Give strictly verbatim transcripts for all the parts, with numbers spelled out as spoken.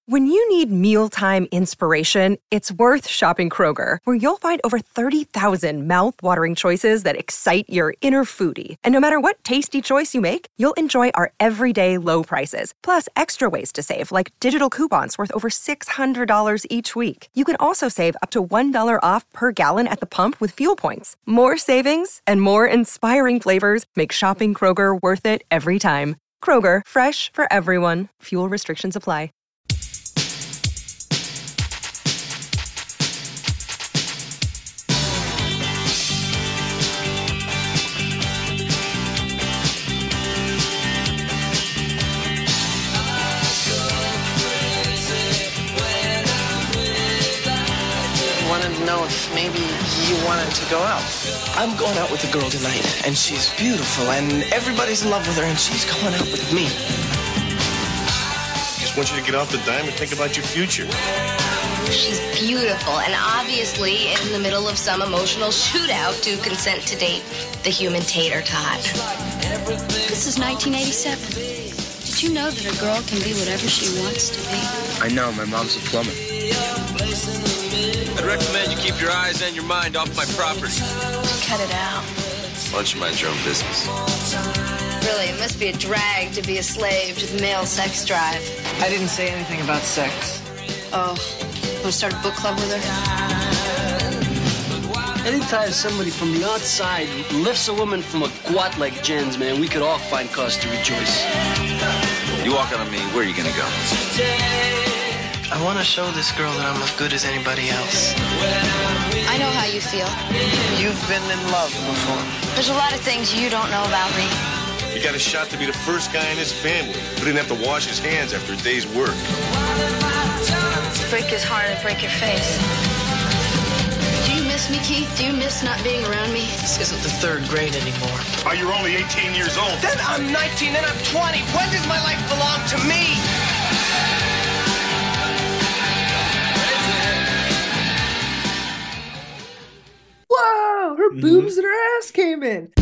When you need mealtime inspiration, it's worth shopping Kroger, where you'll find over thirty thousand mouth-watering choices that excite your inner foodie. And no matter what tasty choice you make, you'll enjoy our everyday low prices, plus extra ways to save, like digital coupons worth over six hundred dollars each week. You can also save up to one dollar off per gallon at the pump with fuel points. More savings and more inspiring flavors make shopping Kroger worth it every time. Kroger, fresh for everyone. Fuel restrictions apply. Know if maybe you wanted to go out. I'm going out with a girl tonight, and she's beautiful, and everybody's in love with her, and she's going out with me. Just want you to get off the dime and think about your future. She's beautiful, and obviously in the middle of some emotional shootout to consent to date the human tater tot. This is nineteen eighty-seven. Did you know that a girl can be whatever she wants to be? I know, my mom's a plumber. I'd recommend you keep your eyes and your mind off my property. Cut it out. Why don't you mind your own business? Really, it must be a drag to be a slave to the male sex drive. I didn't say anything about sex. Oh, want to start a book club with her? Anytime somebody from the outside lifts a woman from a quat like Jen's, man, we could all find cause to rejoice. You walk out on me, where are you gonna go? I want to show this girl that I'm as good as anybody else. I know how you feel. You've been in love before. There's a lot of things you don't know about me. You got a shot to be the first guy in his family who didn't have to wash his hands after a day's work. Break his heart and break your face. Do you miss me, Keith? Do you miss not being around me? This isn't the third grade anymore. Oh, you're only eighteen years old. Then I'm nineteen, then I'm twenty. When does my life belong to me? Whoa, her boobs and her ass came in.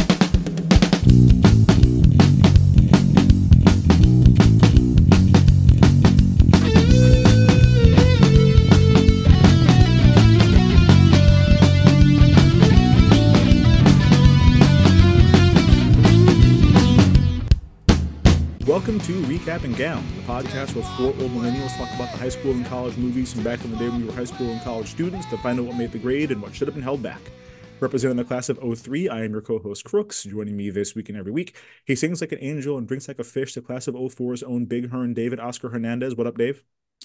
Welcome to Recap and Gown, the podcast where four old millennials talk about the high school and college movies from back in the day when we were high school and college students to find out what made the grade and what should have been held back. Representing the class of oh three, I am your co-host Crooks. Joining me this week and every week, he sings like an angel and drinks like a fish, the class of oh four's own Big Hearn David Oscar Hernandez. What up, Dave?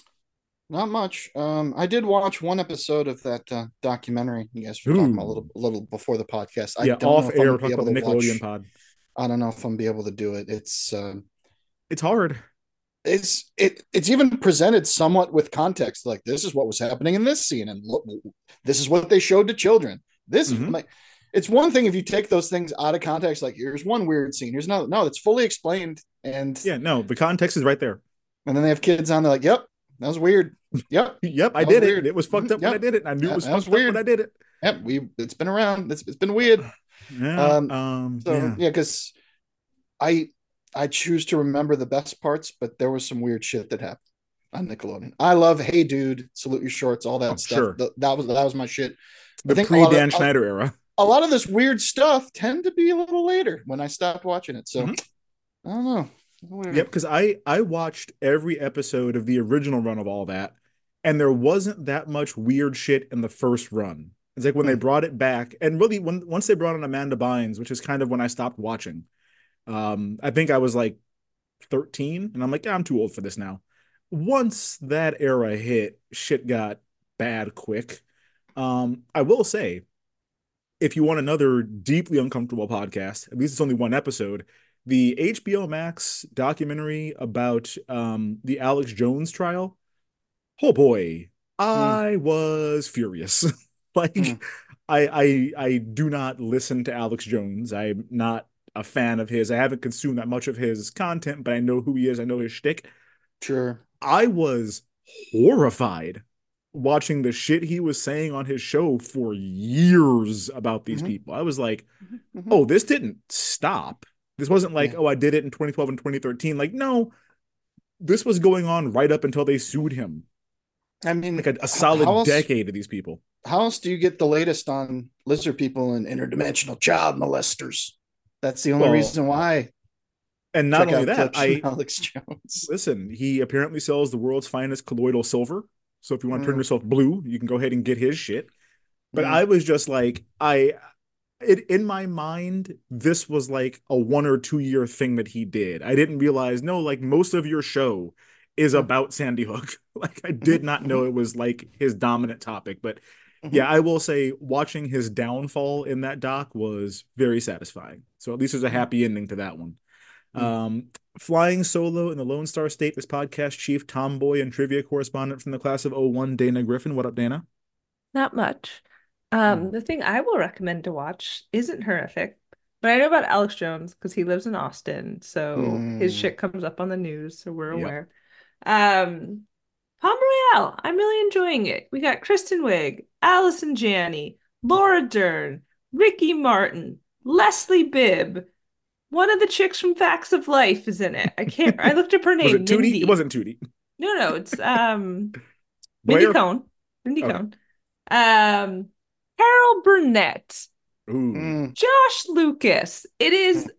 Not much. Um, I did watch one episode of that uh, documentary you guys were talking about a little, a little before the podcast. I yeah, don't off know if air, I'm we're talking about the Nickelodeon watch, pod. I don't know if I'm be able to do it. It's uh, it's hard. It's it it's even presented somewhat with context. Like, this is what was happening in this scene, and look, this is what they showed to children. This mm-hmm. is like, it's one thing if you take those things out of context. Like, here's one weird scene. Here's another. No, it's fully explained. And yeah, no, the context is right there. And then they have kids on. They're like, "Yep, that was weird. Yep, yep, I did it. Weird. It was fucked up yep. when I did it. I knew it was, was fucked weird. up when I did it. Yep, we. It's been around. It's, it's been weird. Yeah. Um. um so yeah, because yeah, I. I choose to remember the best parts, but there was some weird shit that happened on Nickelodeon. I love Hey Dude, Salute Your Shorts, all that oh, stuff. Sure. The, that was that was my shit. The pre-Dan Schneider era. A lot of this weird stuff tend to be a little later when I stopped watching it. So mm-hmm. I don't know. Weird. Yep, because I I watched every episode of the original run of all that, and there wasn't that much weird shit in the first run. It's like when mm-hmm. they brought it back, and really when once they brought in Amanda Bynes, which is kind of when I stopped watching. Um, I think I was like thirteen, and I'm like, yeah, I'm too old for this now. Once that era hit, shit got bad quick. Um, I will say, if you want another deeply uncomfortable podcast, at least it's only one episode, the H B O Max documentary about um, the Alex Jones trial. Oh boy, I mm. was furious. like, mm. I, I I do not listen to Alex Jones. I'm not a fan of his. I haven't consumed that much of his content, but I know who he is. I know his shtick. Sure. I was horrified watching the shit he was saying on his show for years about these mm-hmm. people. I was like, mm-hmm. oh, this didn't stop. This wasn't like, yeah. oh, I did it in twenty twelve and twenty thirteen. Like, no, this was going on right up until they sued him. I mean, like a, a solid else, decade of these people. How else do you get the latest on lizard people and interdimensional child molesters? That's the only well, reason why. And not only that, I Alex Jones. Listen, he apparently sells the world's finest colloidal silver. So if you want to turn mm. yourself blue, you can go ahead and get his shit. But mm. I was just like, I, it in my mind, this was like a one or two year thing that he did. I didn't realize, no, like most of your show is about Sandy Hook. Like I did not know it was like his dominant topic. But mm-hmm. yeah, I will say watching his downfall in that doc was very satisfying. So at least there's a happy ending to that one. Mm-hmm. Um, flying solo in the Lone Star State, this podcast chief, tomboy, and trivia correspondent from the class of oh one, Dana Griffin. What up, Dana? Not much. Um, mm. The thing I will recommend to watch isn't horrific, but I know about Alex Jones because he lives in Austin, so mm. his shit comes up on the news, so we're yep. aware. Um, Palm Royale, I'm really enjoying it. We got Kristen Wiig, Allison Janney, Laura Dern, Ricky Martin, Leslie Bibb. One of the chicks from Facts of Life is in it. I can't. I looked up her name. Was it Tootie? Mindy. It wasn't Tootie. No, no, it's um, Mindy Cohn. Mindy okay. Cohn. Um, Carol Burnett. Ooh. Josh Lucas. It is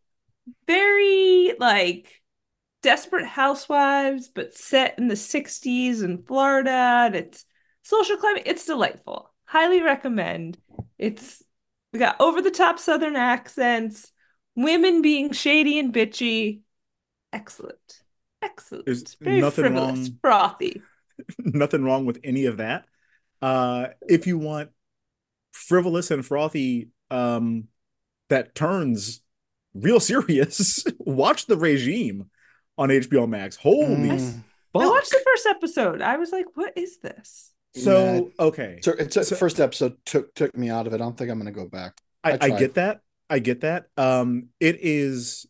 very like Desperate Housewives, but set in the sixties in Florida. And it's social climate. It's delightful. Highly recommend. It's we got over the top Southern accents, women being shady and bitchy. Excellent. Excellent. There's it's very nothing frivolous, wrong. frothy. Nothing wrong with any of that. Uh, if you want frivolous and frothy um, that turns real serious, watch The Regime on H B O Max. Holy mm. fuck. I watched the first episode. I was like, what is this? So, okay. So it's a, so, first episode took took me out of it. I don't think I'm going to go back. I, I, I get that. I get that. Um, it is...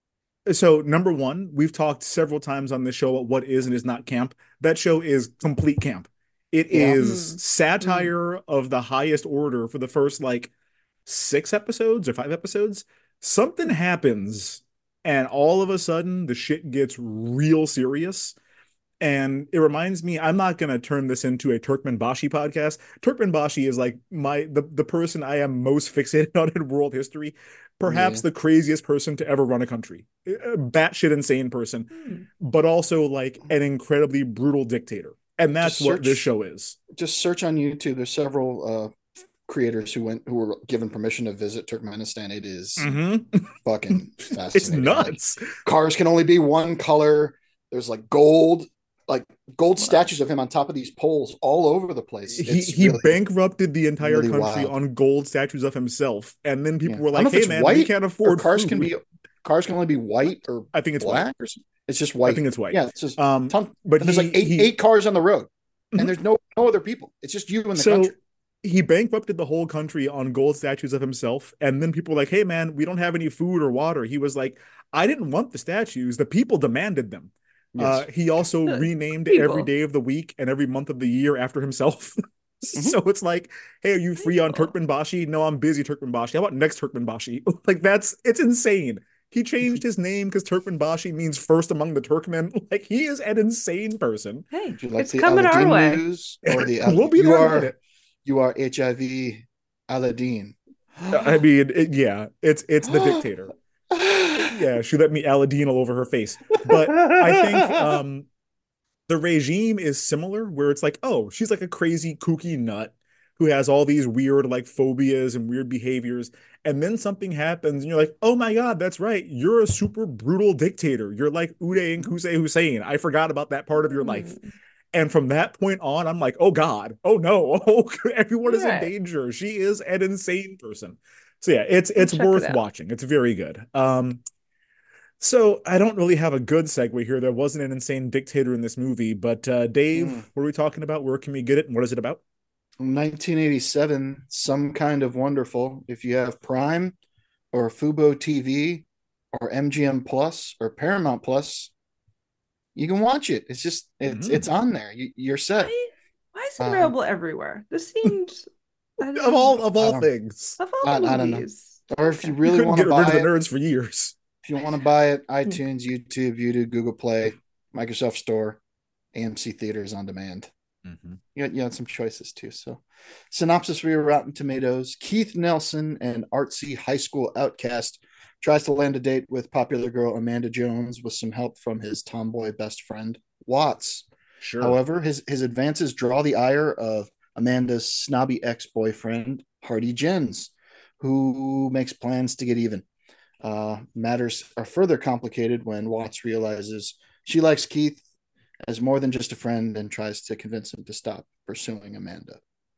So, number one, we've talked several times on this show about what is and is not camp. That show is complete camp. It yeah. is mm. satire mm. of the highest order for the first, like, six episodes or five episodes. Something happens, and all of a sudden, the shit gets real serious. And it reminds me, I'm not going to turn this into a Turkmenbashi podcast. Turkmenbashi is like my the, the person I am most fixated on in world history. Perhaps yeah. the craziest person to ever run a country. A batshit insane person, mm. but also like an incredibly brutal dictator. And that's search, what this show is. Just search on YouTube. There's several uh, creators who went who were given permission to visit Turkmenistan. It is mm-hmm. fucking fascinating. It's nuts. Like, cars can only be one color. There's like gold. Like gold wow. statues of him on top of these poles all over the place. It's he he really, bankrupted the entire really country wild. on gold statues of himself, and then people yeah. were like, "Hey man, we can't afford cars food. can be cars can only be white or I think it's black white. or something. It's just white. I think it's white. Yeah, it's just um, ton, but there's he, like eight he, eight cars on the road, and there's no no other people. It's just you in the so, country. He bankrupted the whole country on gold statues of himself, and then people were like, "Hey man, we don't have any food or water." He was like, "I didn't want the statues. The people demanded them." Yes. Uh, he also renamed People. every day of the week and every month of the year after himself. mm-hmm. So it's like, hey, are you free on Turkmenbashi? No, I'm busy Turkmenbashi. How about next Turkmenbashi? Like that's, it's insane. He changed his name because Turkmenbashi means first among the Turkmen. Like he is an insane person. Hey, like it's coming our way. Or the, we'll be you there are, you are H I V Aladdin. I mean, it, yeah, it's it's the dictator. Yeah, she let me Aladdin all over her face. But I think um, The Regime is similar, where it's like, oh, she's like a crazy, kooky nut who has all these weird like phobias and weird behaviors. And then something happens and you're like, oh my God, that's right. You're a super brutal dictator. You're like Uday and Qusay Hussein. I forgot about that part of your life. And from that point on, I'm like, oh God, oh no, oh, everyone is right. in danger. She is an insane person. So yeah, it's it's worth it watching. It's very good. Um, so I don't really have a good segue here. There wasn't an insane dictator in this movie, but uh, Dave, mm. what are we talking about? Where can we get it? And what is it about? nineteen eighty-seven, Some Kind of Wonderful. If you have Prime or Fubo T V or M G M Plus or Paramount Plus, you can watch it. It's just it's mm-hmm. it's on there. You, you're set. Why, why is it available um, everywhere? This seems of all of all things. Of all I, I movies. don't know. Or if you really want to get buy rid of it, the nerds for years. If you want to buy it, iTunes, YouTube, YouTube, Google Play, Microsoft Store, A M C Theaters on demand. Mm-hmm. You had, you had some choices too. So, synopsis for your Rotten Tomatoes: Keith Nelson, an artsy high school outcast, tries to land a date with popular girl Amanda Jones with some help from his tomboy best friend Watts. Sure. However, his his advances draw the ire of Amanda's snobby ex-boyfriend Hardy Jens, who makes plans to get even. Uh, matters are further complicated when Watts realizes she likes Keith as more than just a friend and tries to convince him to stop pursuing Amanda.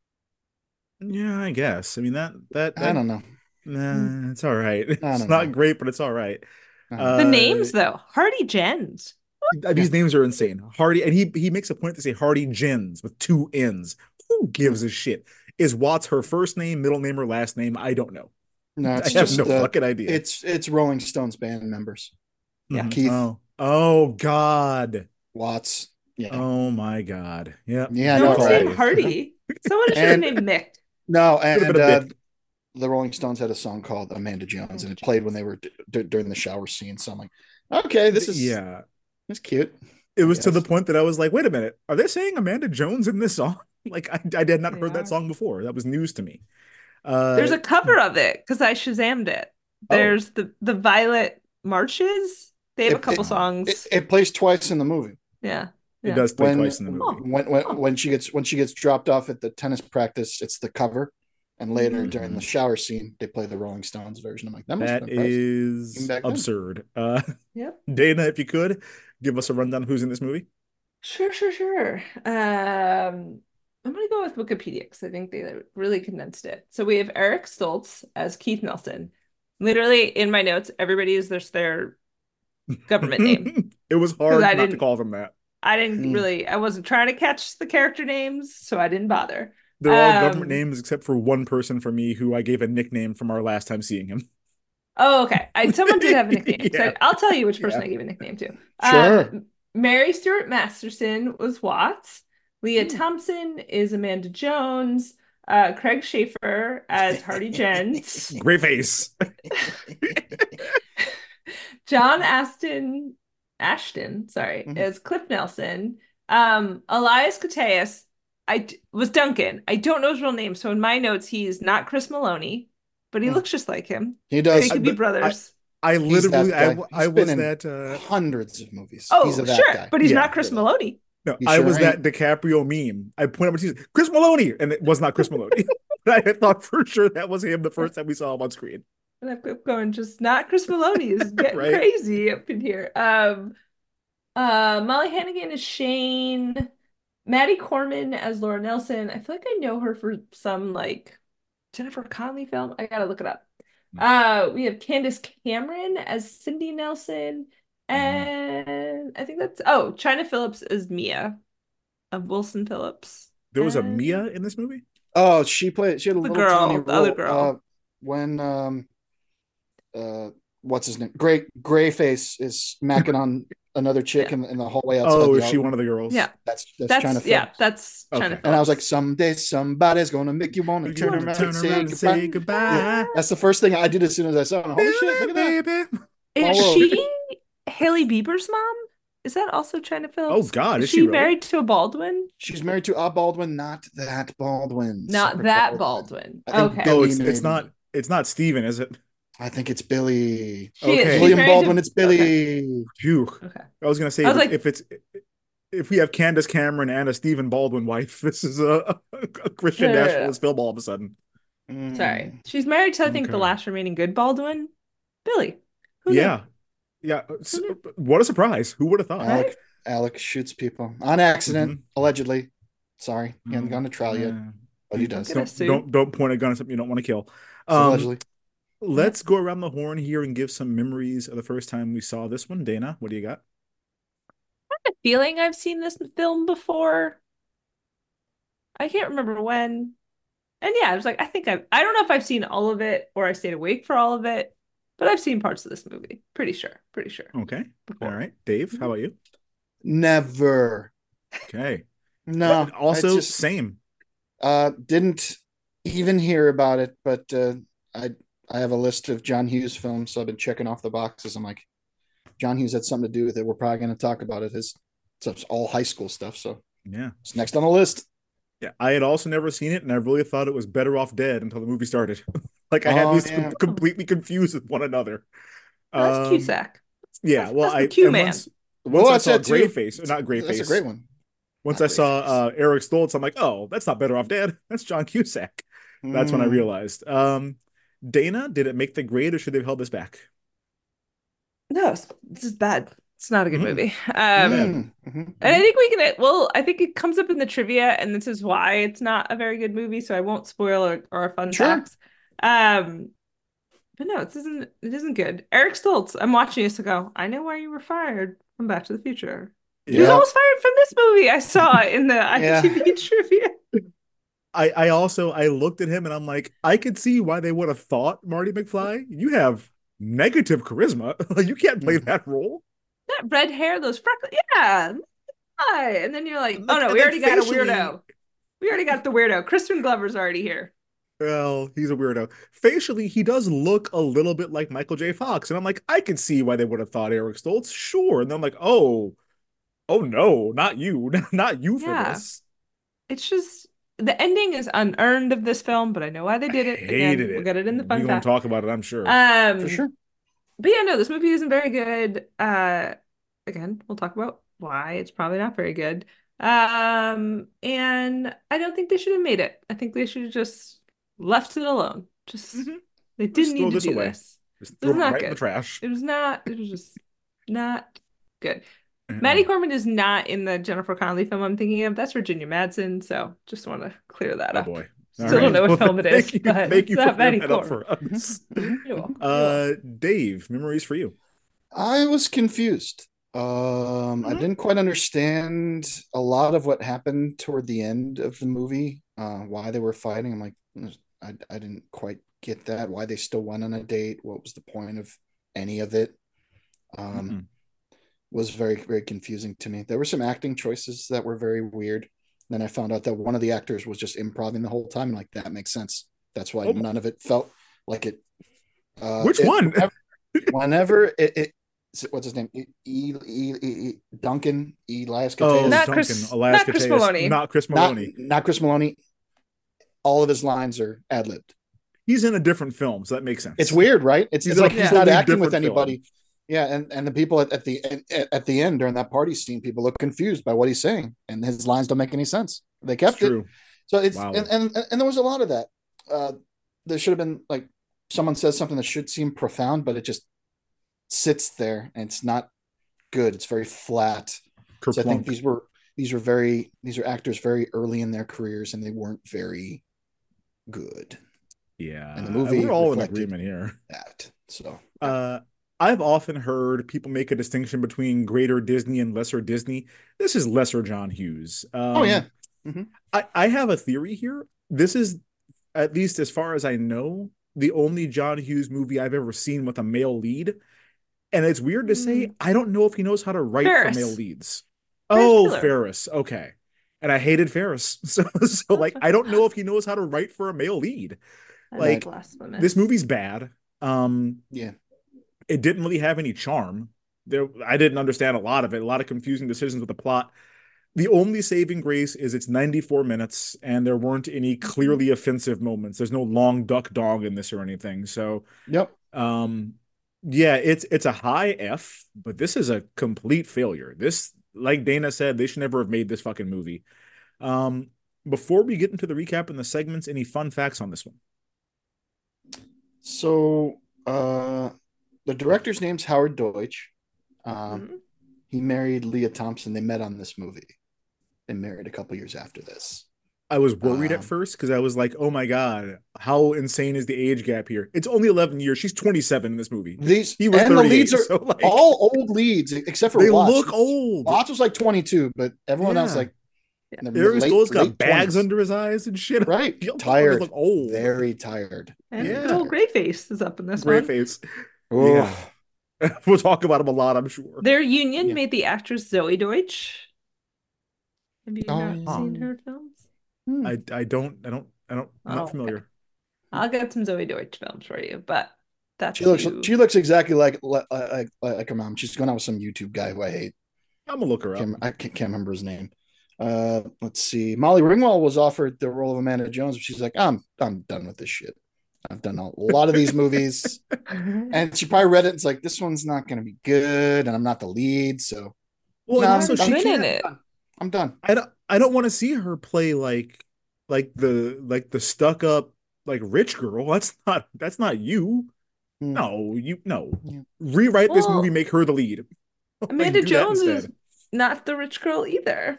Yeah, I guess. I mean that that, that I don't know. Nah, it's all right. It's not know. great, but it's all right. Uh, the names though, Hardy Jens. These yeah. names are insane. Hardy, and he he makes a point to say Hardy Jens with two N's. Who gives a shit? Is Watts her first name, middle name, or last name? I don't know. No, it's I have just, no uh, fucking idea. It's it's Rolling Stones band members. Yeah, mm-hmm. Keith. Oh. oh God. Watts. Yeah. Oh my God. Yeah. Yeah. No no, one's named Hardy. Someone should have named Mick. No, and, and uh, the Rolling Stones had a song called Amanda Jones, and it played when they were d- d- during the shower scene. So I'm like, okay, this is yeah, it's cute. It was to the point that I was like, wait a minute, are they saying Amanda Jones in this song? Like I, I had not they heard are. that song before. That was news to me. Uh, There's a cover of it because I Shazammed it. There's oh. the the Violet Marches. They have it, a couple it, songs. It, it plays twice in the movie. Yeah. It yeah. does play when, twice in the movie. When when, oh. when she gets when she gets dropped off at the tennis practice, it's the cover, and later mm-hmm. during the shower scene, they play the Rolling Stones version. I'm like, that, must that is absurd. Uh, yep. Dana, if you could give us a rundown of who's in this movie. Sure, sure, sure. Um, I'm gonna go with Wikipedia because I think they really condensed it. So we have Eric Stoltz as Keith Nelson. Literally in my notes, everybody is their their government name. It was hard not to call them that. I didn't mm. really, I wasn't trying to catch the character names, so I didn't bother. They're all um, government names except for one person for me who I gave a nickname from our last time seeing him. Oh, okay. I, someone did have a nickname. yeah. So I'll tell you which person yeah. I gave a nickname to. Sure. Um, Mary Stuart Masterson was Watts. Leah mm. Thompson is Amanda Jones. Uh, Craig Schaefer as Hardy Jens. Great face. John Aston Ashton, sorry, mm-hmm. as Cliff Nelson. Um, Elias Koteas, I d- was Duncan. I don't know his real name, so in my notes he's not Chris Maloney, but he mm. looks just like him. He does. They could be brothers. I, I literally, I, I was that uh... hundreds of movies. Oh, he's that sure, guy. but he's yeah, not Chris really. Maloney. No, I sure was ain't. that DiCaprio meme. I pointed out to Chris Maloney, and it was not Chris Maloney. I thought for sure that was him the first time we saw him on screen. And I kept going, just not Chris Maloney is getting right? crazy up in here. Um, uh, Molly Hannigan is Shane. Maddie Corman as Laura Nelson. I feel like I know her for some like Jennifer Connelly film. I gotta look it up. Uh, we have Candace Cameron as Cindy Nelson. And I think that's oh, China Phillips is Mia of Wilson Phillips. There was and... a Mia in this movie? Oh, she played she had a the little girl, tiny the role. other girl. Uh, when um uh what's his name? Gray Grayface is macking on another chick yeah. in, in the hallway outside. Oh, the is she one of the girls? Yeah. That's that's, that's China Phillips. Yeah, that's okay. China Phillips. And I was like, someday somebody's gonna make you want to turn around, turn and, around say and say goodbye. Yeah. That's the first thing I did as soon as I saw it. Holy baby, shit, look at that. Baby. Is she Haley Bieber's mom? Is that also China Phillips? Oh God, is, is she, she really? married to a Baldwin? She's married to a Baldwin, not that Baldwin. Not Separate that Baldwin. Baldwin. Okay. Oh, it's, it's not. It's not Steven, is it? I think it's Billy. She okay. Is, William Baldwin. To... It's Billy. Phew. Okay. okay. I was gonna say was if, like... if it's if we have Candace Cameron and a Stephen Baldwin wife, this is a, a Christian yeah, nationalist film all of a sudden. Mm. Sorry, she's married to I think okay. the last remaining good Baldwin, Billy. Who yeah, knew? yeah. So, what a surprise! Who would have thought? Alec, right? Alec shoots people on accident, mm-hmm. allegedly. Sorry, he hasn't gone to trial yet, yeah. but he does. Don't, don't don't point a gun at something you don't want to kill. Um, allegedly. Let's go around the horn here and give some memories of the first time we saw this one. Dana, what do you got? I have a feeling I've seen this film before. I can't remember when. And yeah, I was like, I think I've, I don't know if I've seen all of it or I stayed awake for all of it, but I've seen parts of this movie. Pretty sure. Pretty sure. Okay. Before. All right. Dave, how about you? Never. Okay. No. But also, just, same. Uh, didn't even hear about it, but uh, I I have a list of John Hughes films, so I've been checking off the boxes. I'm like, John Hughes had something to do with it. We're probably going to talk about it. His So it's all high school stuff. So yeah, it's next on the list. Yeah, I had also never seen it, and I really thought it was Better Off Dead until the movie started. Like I had Oh, these yeah. com- completely confused with one another. That's Um, Cusack. Yeah, That's- well, that's the I Q and man. once, Well, once I that's saw it, too. Greyface, or not Greyface. That's a great one. Once Not I saw Greyface. uh, Eric Stoltz, I'm like, oh, that's not Better Off Dead. That's John Cusack. That's when I Mm. realized. Um, Dana, did it make the grade, or should they have held this back? No, it's- this is bad. It's not a good Mm. movie. Um, Mm. Mhm. and I think we can. Well, I think it comes up in the trivia, and this is why it's not a very good movie. So I won't spoil or, or fun Sure. facts. Um, but no, this isn't. It isn't good. Eric Stoltz. I'm watching this to go. I know why you were fired from Back to the Future. He was Yeah. almost fired from this movie. I saw it in the Yeah. I M D B trivia. I, I also I looked at him and I'm like, I could see why they would have thought Marty McFly. You have negative charisma. Like you can't play that role. That red hair, those freckles. Yeah. Hi. And then you're like, And oh then- no, and we then already got a facially- weirdo. We already got the weirdo. Crispin Glover's already here. Well, he's a weirdo. Facially, he does look a little bit like Michael J. Fox, and I'm like, I can see why they would have thought Eric Stoltz. Sure, and then I'm like, oh, oh no, not you, not you for Yeah. this. It's just the ending is unearned of this film, but I know why they did it. Hated Again, it. we'll get it in the We're fun gonna fact. talk about it, I'm sure. Um, For sure. But yeah, no, this movie isn't very good. Uh, again, we'll talk about why it's probably not very good. Um, and I don't think they should have made it. I think they should have just left it alone. Just Mhm. they Just didn't throw need to this do away. this. Just This throw is it not right in the good. trash. It was not. It was just not good. Yeah. Maddie Corman is not in the Jennifer Connelly film I'm thinking of. That's Virginia Madsen. So just want to clear that Oh up. boy. Still All don't right. know what Well, film it is, thank you, but thank it's you for not clearing Maddie that up Corman. for us. You're welcome. Uh, Dave, memories for you. I was confused. Um, I didn't quite understand a lot of what happened toward the end of the movie. Uh, why they were fighting. I'm like, I, I didn't quite get that. Why they still went on a date? What was the point of any of it? Um, Mm-mm. was very very confusing to me. There were some acting choices that were very weird. Then I found out that one of the actors was just improvising the whole time. Like that makes sense. That's why Oh. none of it felt like it. Uh, Which it- one? Whenever, whenever it, it what's his name? E, E, E, E- Duncan Elias Oh, Koteas. Not Duncan, Chris- Elias not Chris Koteas. Maloney. Not Chris not Maloney. not Chris Maloney. All of his lines are ad libbed. He's in a different film, so that makes sense. It's weird, right? It's, He's it's in a like he's totally not acting with different film. anybody. Yeah, and, and the people at, at the at, at the end during that party scene, people look confused by what he's saying, and his lines don't make any sense. They It's kept it, true. so it's Wow. and, and and there was a lot of that. Uh, there should have been like someone says something that should seem profound, but it just sits there and it's not good. It's very flat. So I think Kerplunk. these were these were very these are actors very early in their careers, and they weren't very good. Yeah, And the movie we're all in reflected agreement here. That so Uh, I've often heard people make a distinction between greater Disney and lesser Disney. This is lesser John Hughes. Um, oh yeah. Mhm. I, I have a theory here. This is, at least as far as I know, the only John Hughes movie I've ever seen with a male lead. And it's weird to say, I don't know if he knows how to write Ferris. for male leads. Ferris Oh, Bueller. Ferris. Okay. And I hated Ferris. So, so like, I don't know if he knows how to write for a male lead. That's Like, blasphemous. This movie's bad. Um, Yeah. it didn't really have any charm. There, I didn't understand a lot of it. A lot of confusing decisions with the plot. The only saving grace is it's ninety-four minutes, and there weren't any clearly offensive moments. There's no long duck dog in this or anything. So, Yep. um, yeah, it's it's a high F, but this is a complete failure. This, like Dana said, they should never have made this fucking movie. Um, before we get into the recap and the segments, any fun facts on this one? So uh, the director's name's Howard Deutsch. Um, Mhm. He married Leah Thompson. They met on this movie. They married a couple years after this. I was worried Um, at first because I was like, oh my God, how insane is the age gap here? It's only eleven years. She's twenty-seven in this movie. These He was and the thirty-eight, leads are so, like, all old leads except for they Watts. look old. Watts was like twenty-two, but everyone else Yeah. like in the Eric late- Stoll's got late bags twenties. under his eyes and shit. Right, Young motherfuckers tired, look old. very tired. And Yeah. good old Greyface is up in this Gray one. face. Oh, Yeah. We'll talk about him a lot, I'm sure. Their union Yeah. made the actress Zoe Deutsch. Have you Oh, not yeah. seen her films? hmm. I I don't I don't I don't I'm Oh, not okay. familiar. I'll get some Zoe Deutsch films for you, but that's She looks you. she looks exactly like like like, like her mom. She's going out with some YouTube guy who I hate. I'm gonna look her up. Can't, I can't, can't remember his name. Uh, let's see. Molly Ringwald was offered the role of Amanda Jones, but she's like, I'm I'm done with this shit. I've done a lot of these movies, and she probably read it. And it's like, this one's not going to be good, and I'm not the lead, so. Well, no, so she in it. I'm done. I don't. I don't want to see her play like, like the like the stuck up like rich girl. That's not. That's not you. Mm. No, you no. Yeah. Rewrite Well, this movie. Make her the lead. Amanda Like, do that Jones is instead. not the rich girl either.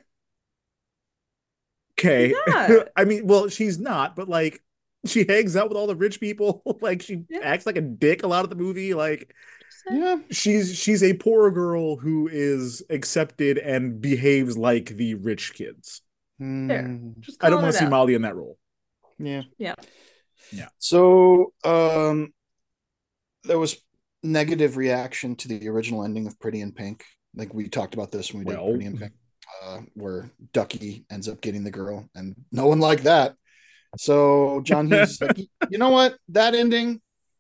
Okay. She's not. I mean, well, she's not, but like she hangs out with all the rich people. Like she Yeah. acts like a dick a lot of the movie. Like Yeah. she's she's a poor girl who is accepted and behaves like the rich kids. There. Just I don't calling want it to see out. Molly in that role. Yeah. Yeah. Yeah. So, um, there was negative reaction to the original ending of Pretty in Pink. Like we talked about this when we did Well. Pretty in Pink, uh, where Ducky ends up getting the girl, and no one liked that. So John Hughes is like, you know what? That ending.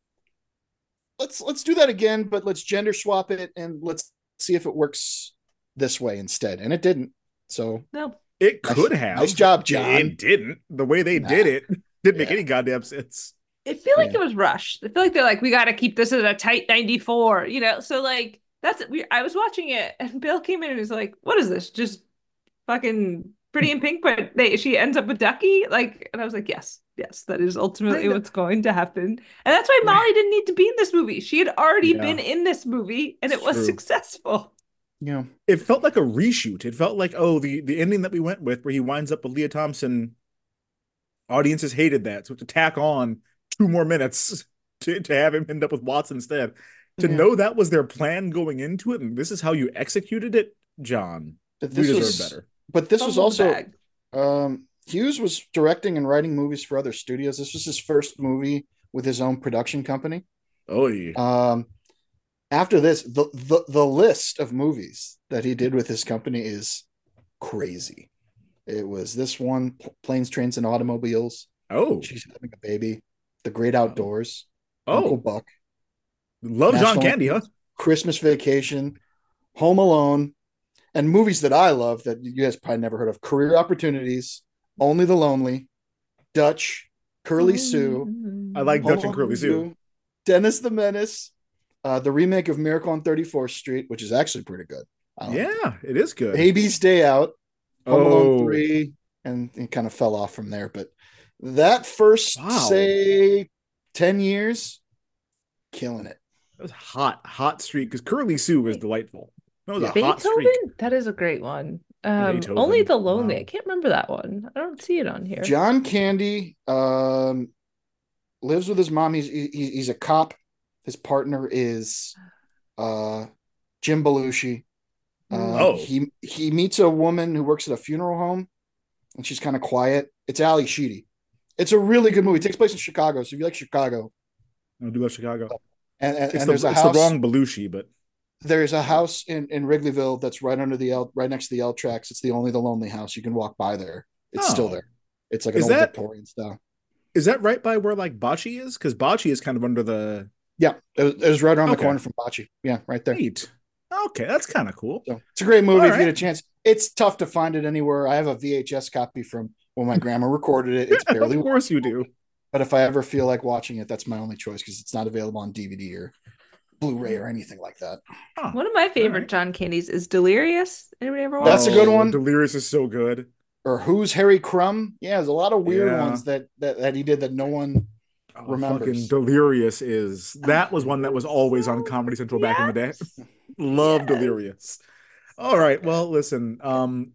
Let's let's do that again, but let's gender swap it and let's see if it works this way instead. And it didn't. So No. It Nice- could have. nice job, John. It didn't. The way they Nah. did it didn't make Yeah. any goddamn sense. I feel like Yeah. it was rushed. I feel like they're like, we got to keep this at a tight ninety-four, you know? So, like, that's we. I was watching it, and Bill came in and was like, what is this? Just fucking Pretty in Pink, but they she ends up with Ducky? Like, and I was like, yes, yes, that is ultimately Kinda. what's going to happen. And that's why Molly didn't need to be in this movie. She had already Yeah. been in this movie, and it was True. successful. yeah. It felt like a reshoot. It felt like, oh, the, the ending that we went with where he winds up with Leah Thompson, audiences hated that. So to tack on two more minutes to, to have him end up with Watson instead. To Yeah. know that was their plan going into it, and this is how you executed it, John. But We this deserve was better. But this was Fumbled the also bag. um, Hughes was directing and writing movies for other studios. This was his first movie with his own production company. Oh, yeah. Um, after this, the, the the list of movies that he did with his company is crazy. It was this one, Pl- Planes, Trains, and Automobiles. Oh. She's Having a Baby, The Great Outdoors, Oh. Uncle Buck, Love John National Candy, huh? Christmas Vacation, Home Alone, and movies that I love that you guys probably never heard of: Career Opportunities, Only the Lonely, Dutch, Curly Sue, I like Home Dutch and Alone Curly Sue. two, Dennis the Menace, uh, the remake of Miracle on thirty-fourth Street, which is actually pretty good. I don't know. Yeah, it is good. Baby's Day Out, Home Oh. Alone three, and it kind of fell off from there. But that first, Wow. say, ten years, killing it. That was hot, hot streak because Curly Sue was delightful. That was a hot streak. Beethoven? That is a great one. Um, Beethoven. Only the Lonely. Wow. I can't remember that one. I don't see it on here. John Candy um, lives with his mom. He's, he, he's a cop. His partner is uh, Jim Belushi. Um, Oh. He he meets a woman who works at a funeral home, and she's kind of quiet. It's Ali Sheedy. It's a really good movie. It takes place in Chicago. So if you like Chicago, I do love Chicago. and, and, It's, and the, there's a it's house. the wrong Belushi, but There's a house in, in Wrigleyville that's right under the L, right next to the L tracks. It's the Only the Lonely house. You can walk by there. It's still Oh. there. It's like an Is old that- Victorian style. is that right by where like Bocce is? Because Bocce is kind of under the Yeah, it was, it was right around Okay. the corner from Bocce. Yeah, right there. Neat. Okay, that's kind of cool. So it's a great movie All if you get a right. chance. It's tough to find it anywhere. I have a V H S copy from when my grandma recorded it. It's barely, of course you do. but if I ever feel like watching it, that's my only choice because it's not available on D V D or Blu-ray or anything like that. Huh. One of my favorite right. John Candies is Delirious. Anybody ever watch? That's a good one. Delirious is so good. Or Who's Harry Crumb? Yeah, there's a lot of weird Yeah. ones that, that that he did that no one Oh, remembers. fucking Delirious is that was one that was always on Comedy Central back in the day. Love Yes. Delirious. All right, well, listen. Um,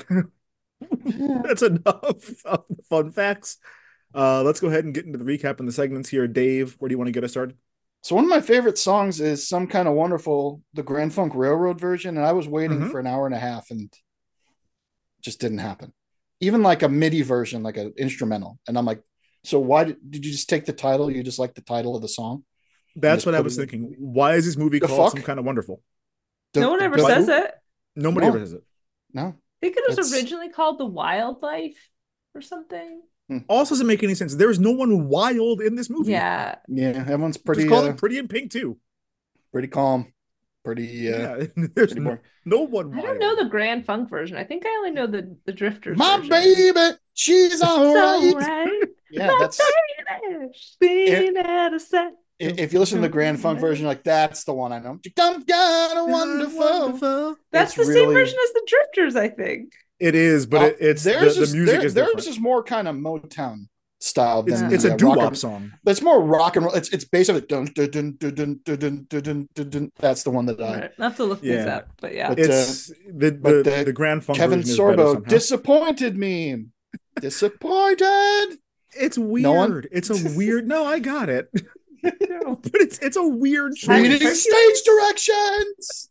that's enough of the fun facts. Uh, let's go ahead and get into the recap and the segments here. Dave, where do you want to get us started? So one of my favorite songs is Some Kind of Wonderful, the Grand Funk Railroad version, and I was waiting Mhm. for an hour and a half and it just didn't happen. Even like a MIDI version, like an instrumental. And I'm like, so why did, did you just take the title? You just like the title of the song? That's just what I put was it in- thinking. Why is this movie The called fuck? Some Kind of Wonderful? The- No one the- ever the- says it. Nobody No. ever says it. No. I think it was It's- originally called The Wildlife or something. Also doesn't make any sense. There is no one wild in this movie. Yeah. Yeah, everyone's pretty Just call uh, it Pretty in Pink too. pretty calm. Pretty, uh, yeah. There's pretty no, boring. no one I don't know the Grand Funk version. I think I only know the the Drifters My version. baby, she's all So right. right. Yeah, My that's baby, been at a set. if you listen to the Grand Funk version, like that's the one I know. Dumb God, wonderful. Wonderful. That's It's the same really- version as the Drifters, I think. It is, but Uh, it, it's the, theirs the is, music there- is theirs different. is more kind of Motown style It's, than it's the, a uh, doo rock wop and- song. That's more rock and roll. It's it's basically dun, dun, dun, dun, dun, dun, dun, dun, dun, dun. That's the one that I. Right. I'll have to look these Yeah. up, but yeah. But, It's the but the, the the Grand Funk Kevin version is better Sorbo somehow. disappointed meme. Disappointed. It's No one? weird. It's a weird. No, I got it. No. But it's it's a weird choice. Reading stage directions.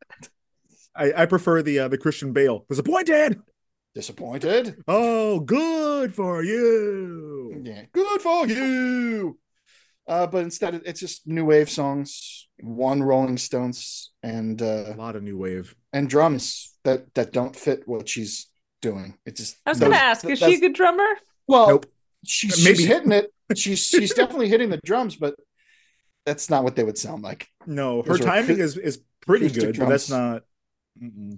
I, I prefer the uh, the Christian Bale. Disappointed. Disappointed. Oh, good for you. Yeah, good for you. Uh, but instead, it's just new wave songs, one Rolling Stones, and A uh, lot of new wave. and drums that that don't fit what she's doing. It just. I was those- gonna ask, is she that's- a good drummer? Well, Nope. she's, Maybe. she's hitting it. She's she's definitely hitting the drums, but that's not what they would sound like. No, her Those are timing acou- is is pretty acoustic good, but that's drums. not. Mm-mm.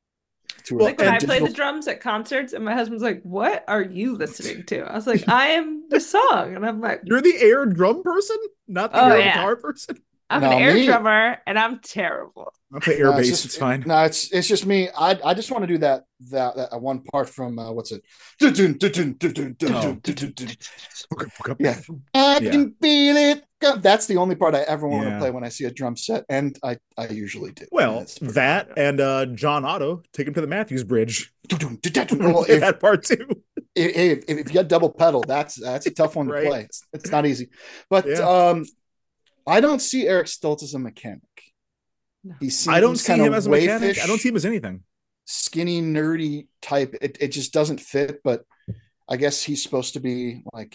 To Well, Like when and I play the digital- drums at concerts, and my husband's like, "What are you listening to?" I was like, "I am the song," and I'm like, You're the air drum person, not the Oh, air yeah. guitar person. "I'm No, an air me- drummer, and I'm terrible." I'll play air No, bass. just- It's fine. No, it's it's just me. I I just want to do that that, that one part from uh, what's it? Dun, dun, dun, dun, dun, dun, dun, Oh. dun, dun, dun. Yeah. Yeah. I Yeah. can feel it. That's the only part I ever want Yeah. to play when I see a drum set, and I I usually do. Well, That's pretty- that and uh, John Otto take him to the Matthews Bridge. Well, if, that part too. if, if you got double pedal, that's that's a tough one to Right. play. It's, it's not easy, but Yeah. um, I don't see Eric Stoltz as a mechanic. No. He seems I don't see kind him of as a mechanic. waifish, I don't see him as anything. skinny, nerdy type. It it just doesn't fit. But I guess he's supposed to be like.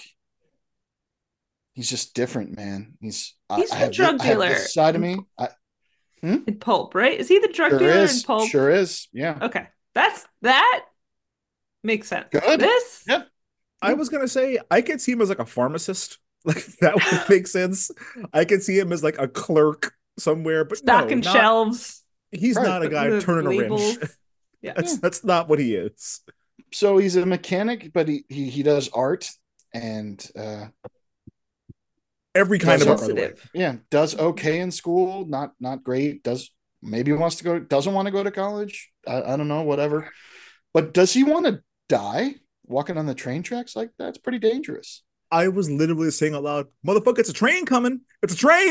He's just different, man. He's He's I, the I have, thi- drug I have dealer. this side of me. I, In Pulp, right? Is he the drug sure dealer is. in Pulp? Sure is. Yeah. Okay, that's that makes sense. Good. This, Yeah. I was gonna say I could see him as like a pharmacist. Like that would make sense. I could see him as like a clerk somewhere, but stocking no, not, shelves, he's Right. not a guy the turning labels. a wrench. Yeah. That's that's not what he is. So he's a mechanic, but he he, he does art and uh Every kind of Does art, by the way. Sensitive. yeah, does okay in school, not not great. Does maybe wants to go, doesn't want to go to college. I, I don't know, whatever. But does he want to die walking on the train tracks like that? It's pretty dangerous. I was literally saying out loud, "Motherfucker, it's a train coming! It's a train!"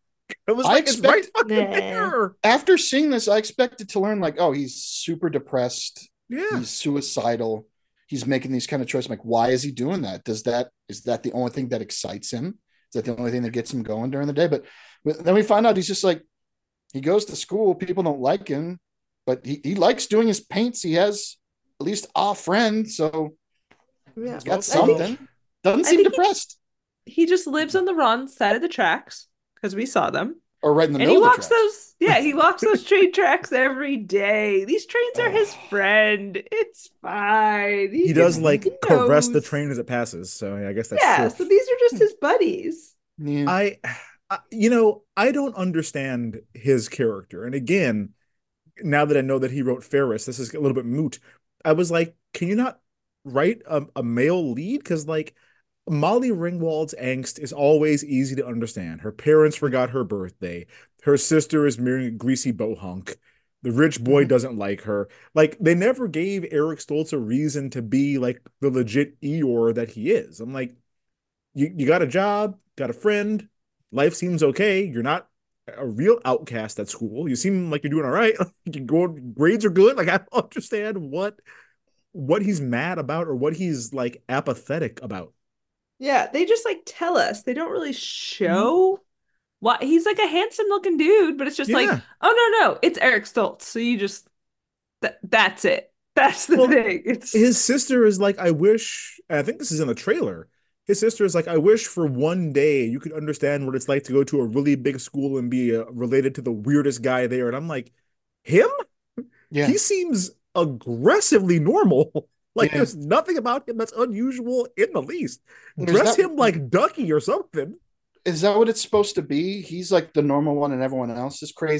It was I like it's right expect- fucking Nah. there. After seeing this, I expected to learn like, oh, he's super depressed. Yeah, He's suicidal. He's making these kind of choices. I'm like, why is he doing that? Does that is that the only thing that excites him? Is that the only thing that gets him going during the day? But, but then we find out he's just like, he goes to school. People don't like him, but he, he likes doing his paints. He has at least a friend, so Yeah. he's got I think- something. Doesn't I seem think he- depressed. He just lives on the wrong side of the tracks because we saw them. Or right in the And he middle of the walks tracks. those, yeah, he walks those train tracks every day. These trains are his friend. It's fine. he does can- like he caress the knows. train as it passes. So yeah, I guess that's Yeah, true. so these are just his buddies. Yeah. I, I, you know, I don't understand his character. And again, now that I know that he wrote Ferris, this is a little bit moot. I was like, can you not write a, a male lead? Because like Molly Ringwald's angst is always easy to understand. Her parents forgot her birthday. Her sister is marrying a greasy bohunk. The rich boy doesn't like her. Like they never gave Eric Stoltz a reason to be like the legit Eeyore that he is. I'm like, you, you got a job, got a friend, life seems okay. You're not a real outcast at school. You seem like you're doing all right. You go, grades are good. Like I don't understand what what he's mad about or what he's like apathetic about. Yeah, they just like tell us. They don't really show why he's like a handsome looking dude, but it's just like, Yeah. oh no, no, it's Eric Stoltz. So you just that that's it. That's the Well, thing. It's His sister is like, I wish, and I think this is in the trailer. His sister is like, I wish for one day you could understand what it's like to go to a really big school and be uh, related to the weirdest guy there. And I'm like, him? Yeah. He seems aggressively normal. Like Yeah. there's nothing about him that's unusual in the least. There's Dress that- him like Ducky or something. Is that what it's supposed to be? He's like the normal one and everyone else is crazy.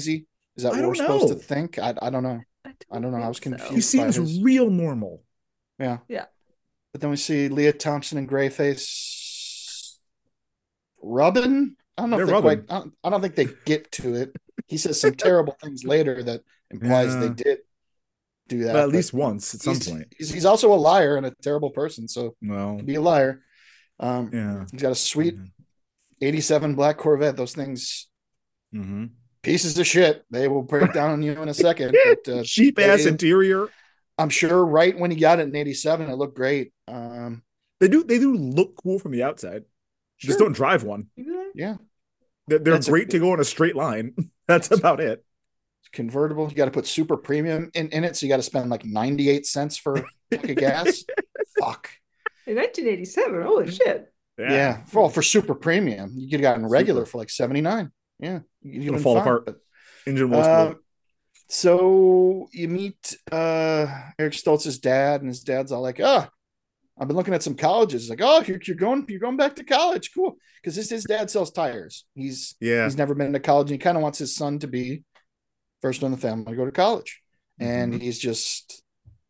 Is that I what we're don't supposed to know. think? I, I don't know. I I don't know. I think was so. confused. He seems by his... real normal. Yeah. Yeah. But then we see Leah Thompson and Greyface rubbing. I don't know They're if they rubbing. quite. I don't, I don't think they get to it. He says some terrible things later that implies they Yeah. did do that. But at but least once at some he's, point. He's, he's also a liar and a terrible person. So Well, to be a liar. Um, yeah. He's got a sweet eighty-seven black Corvette. Those things, Mm-hmm. pieces of shit. They will break down on you in a second. But uh, Cheap ass they- interior. I'm sure right when he got it in eighty-seven, it looked great. Um, They do they do look cool from the outside. Just Sure. don't drive one. yeah. They're, they're That's a- great to go in a straight line. That's about it. Convertible. You got to put super premium in, in it. So you got to spend like ninety-eight cents for a tank of gas. Fuck. In nineteen eighty-seven, holy shit. Yeah. For, for super premium, you could have gotten regular Super. for like seventy-nine. Yeah. You It'll been fall fine, apart. but- Engine will Uh, explode. so you meet uh, Eric Stoltz's dad, and his dad's all like, "Ah, I've been looking at some colleges." He's like, "Oh, you're, you're going, you're going back to college, cool." Because his his dad sells tires. He's Yeah. he's never been to college, and he kind of wants his son to be first one in the family to go to college, and Mhm. he's just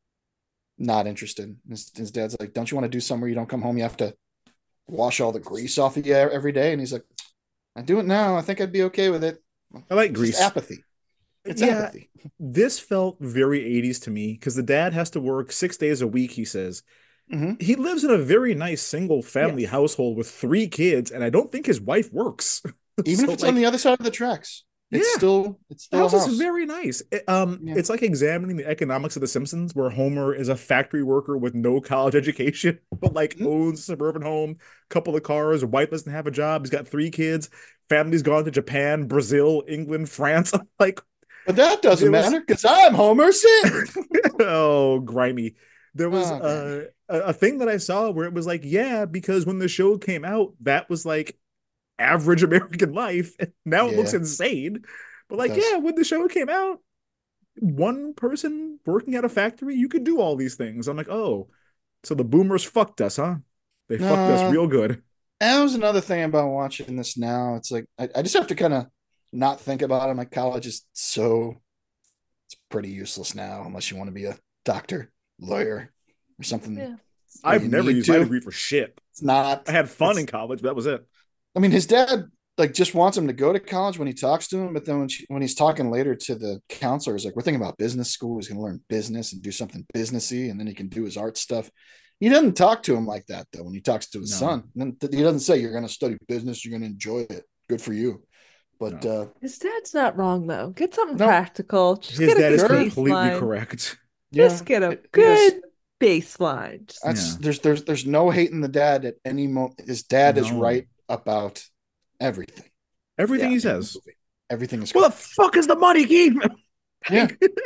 not interested. His, his dad's like, "Don't you want to do somewhere you don't come home? You have to wash all the grease off of you every day." And he's like, "I do it now. I think I'd be okay with it." I like It's grease. just apathy. It's Yeah. apathy. This felt very eighties to me because the dad has to work six days a week, he says. Mhm. He lives in a very nice single family Yes. household with three kids, and I don't think his wife works. Even So, if it's like, on the other side of the tracks, it's Yeah. still it's the still a house house. is very nice. It- um, Yeah. It's like examining the economics of The Simpsons, where Homer is a factory worker with no college education, but like Mhm. owns a suburban home, couple of cars, wife doesn't have a job, he's got three kids, family's gone to Japan, Brazil, England, France. I'm like, But that doesn't There was- matter because I'm Homer Simpson. oh, grimy. There was Oh, uh, a, a thing that I saw where it was like, yeah, because when the show came out, that was like average American life. Now it looks Yeah. insane. But It like, does. yeah, when the show came out, one person working at a factory, you could do all these things. I'm like, oh, so the boomers fucked us, huh? They fucked us Nah. real good. That was another thing about watching this now. It's like I, I just have to kind of not think about it. My college is so it's pretty useless now, unless you want to be a doctor, lawyer, or something. Yeah. where I've you never need used my to. degree for shit. It's not. I had fun it's- in college, but that was it. I mean, his dad like just wants him to go to college when he talks to him, but then when she, when he's talking later to the counselor, he's like, "We're thinking about business school. He's going to learn business and do something businessy, and then he can do his art stuff." He doesn't talk to him like that though. When he talks to his No. son, then th- he doesn't say, "You're going to study business. You're going to enjoy it. Good for you." But uh, His dad's not wrong though. Get something No. practical. Just His get a dad is good completely baseline. correct. Just get a it- it good is- baseline. Just- That's Yeah. there's there's there's no hating the dad at any moment. His dad is No. right about everything. Everything Yeah. he says. Everything is Well, the fuck is the money, Keith? yeah.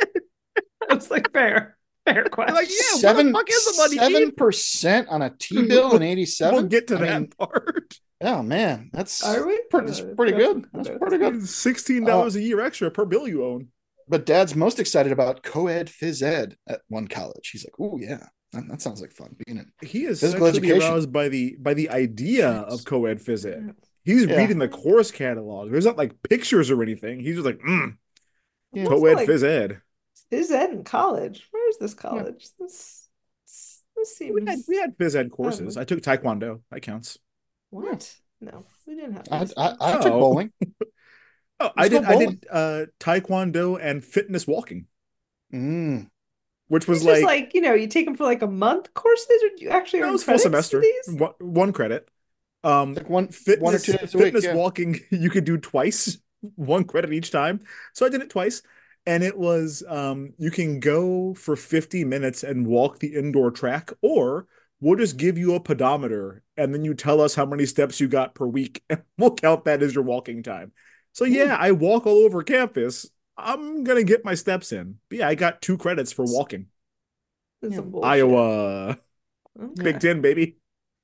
That's like fair, fair question. Like, yeah, seven where the fuck is the money, seven Keith? percent on a T bill in eighty seven. We'll get to I that mean, part. oh man, that's Are we? pretty, that's Uh, pretty that's- good. That's pretty good. Sixteen dollars a year extra per bill you own. But Dad's most excited about co-ed phys ed at one college. He's like, "Oh yeah, that, that sounds like fun." Being in He is Physical sexually education. aroused by the by the idea Yes. of co-ed phys ed. He's Yeah. reading the course catalog. There's not like pictures or anything. He's just like, mm, Yeah. co-ed like- phys ed. Is Ed in college? Where is this college? This this seems We had, we had phys ed courses. I took taekwondo. That counts. what? No, we didn't have. I, this. I, I took Oh. bowling. Oh, I Let's go did. I bowling. did uh, taekwondo and fitness walking, Mm. which was It's just like, like you know, you take them for like a month courses, or do you actually that earn was full credits for semester, these? one, one credit. Um, Like one fitness, one or two days a week. fitness Yeah. walking you could do twice, one credit each time. So I did it twice, and it was um you can go for fifty minutes and walk the indoor track, or we'll just give you a pedometer and then you tell us how many steps you got per week, and we'll count that as your walking time. So yeah, I walk all over campus. I'm gonna get my steps in. But yeah, I got two credits for walking. This is Yeah. some bullshit. Iowa, Okay. Big Ten, baby.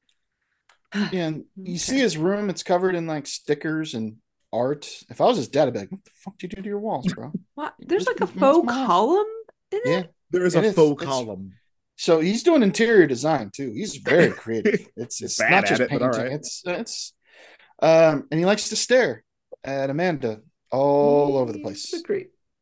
Yeah, and you see his room, it's covered in like stickers and art. If I was his dad, I'd be like, "What the fuck do you do to your walls, bro?" What? There's This like a is- that's faux my house. column in it. Yeah. There is It a is. faux It's- column. So he's doing interior design too. He's very creative. It's it's Bad not at just it, but painting. all right. It's it's um and he likes to stare at Amanda all over the place. He's a creep.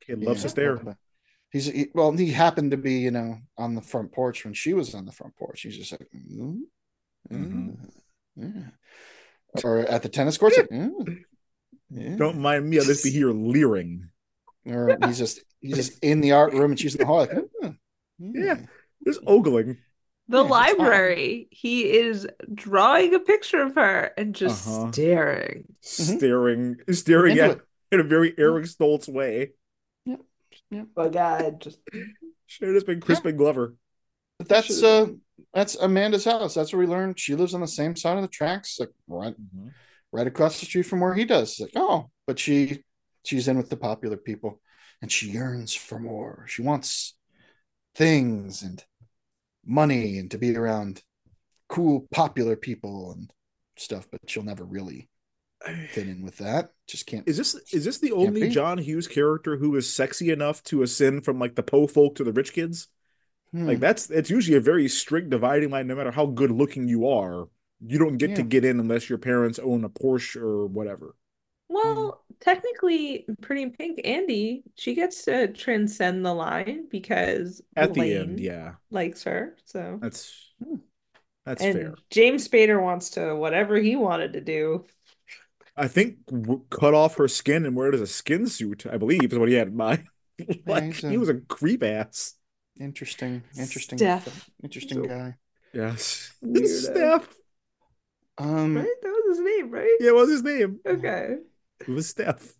It loves Yeah. to stare. He's he, well, he happened to be, you know, on the front porch when she was on the front porch. He's just like, mm, mm, yeah. Or at the tennis courts, like, mm, yeah. Don't mind me, I'll just be here leering. Or he's just he's just in the art room and she's in the hall, like, mm, yeah. yeah, just ogling. The Yeah, library, he is drawing a picture of her and just Uh-huh. staring. Staring, staring Into at it. in a very Eric Stoltz way. Yep. Yep. But God, just Should have just been Crispin Glover. But that's uh that's Amanda's house. That's where we learned she lives on the same side of the tracks, like right, Mm-hmm. right across the street from where he does. It's like, oh, but she she's in with the popular people and she yearns for more. She wants things and money and to be around cool, popular people and stuff, but she'll never really fit in with that. Just can't. Is this is this the Can't only be. John Hughes character who is sexy enough to ascend from like the po folk to the rich kids? Hmm. Like that's it's usually a very strict dividing line. No matter how good looking you are, you don't get to Yeah. get in unless your parents own a Porsche or whatever. well, technically, Pretty in Pink, Andy, she gets to transcend the line because At the Elaine end, yeah, likes her. So that's that's and fair. James Spader wants to whatever he wanted to do. I think w- cut off her skin and wear it as a skin suit, I believe, is what he had in mind. like he's a- he was a creep ass. Interesting, interesting, Steph. interesting So guy. Yes, Weirdo. Steph. Um, Right? That was his name, right? Yeah, what was his name? Okay. It was Steph.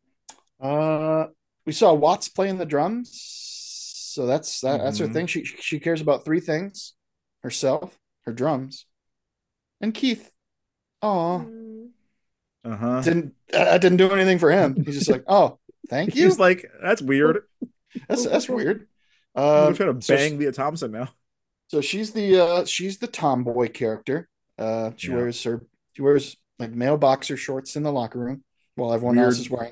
uh, we saw Watts playing the drums, so that's that. That's her Mhm. thing. She she cares about three things: herself, her drums, and Keith. Oh, Mm. Uh huh. didn't I didn't do anything for him. He's just like, oh, thank you. He's like, that's weird. That's that's weird. I'm Uh, trying to so bang Leah Thompson now. So she's the uh she's the tomboy character. Uh she Yeah. wears her she wears like male boxer shorts in the locker room while everyone Weird. else is wearing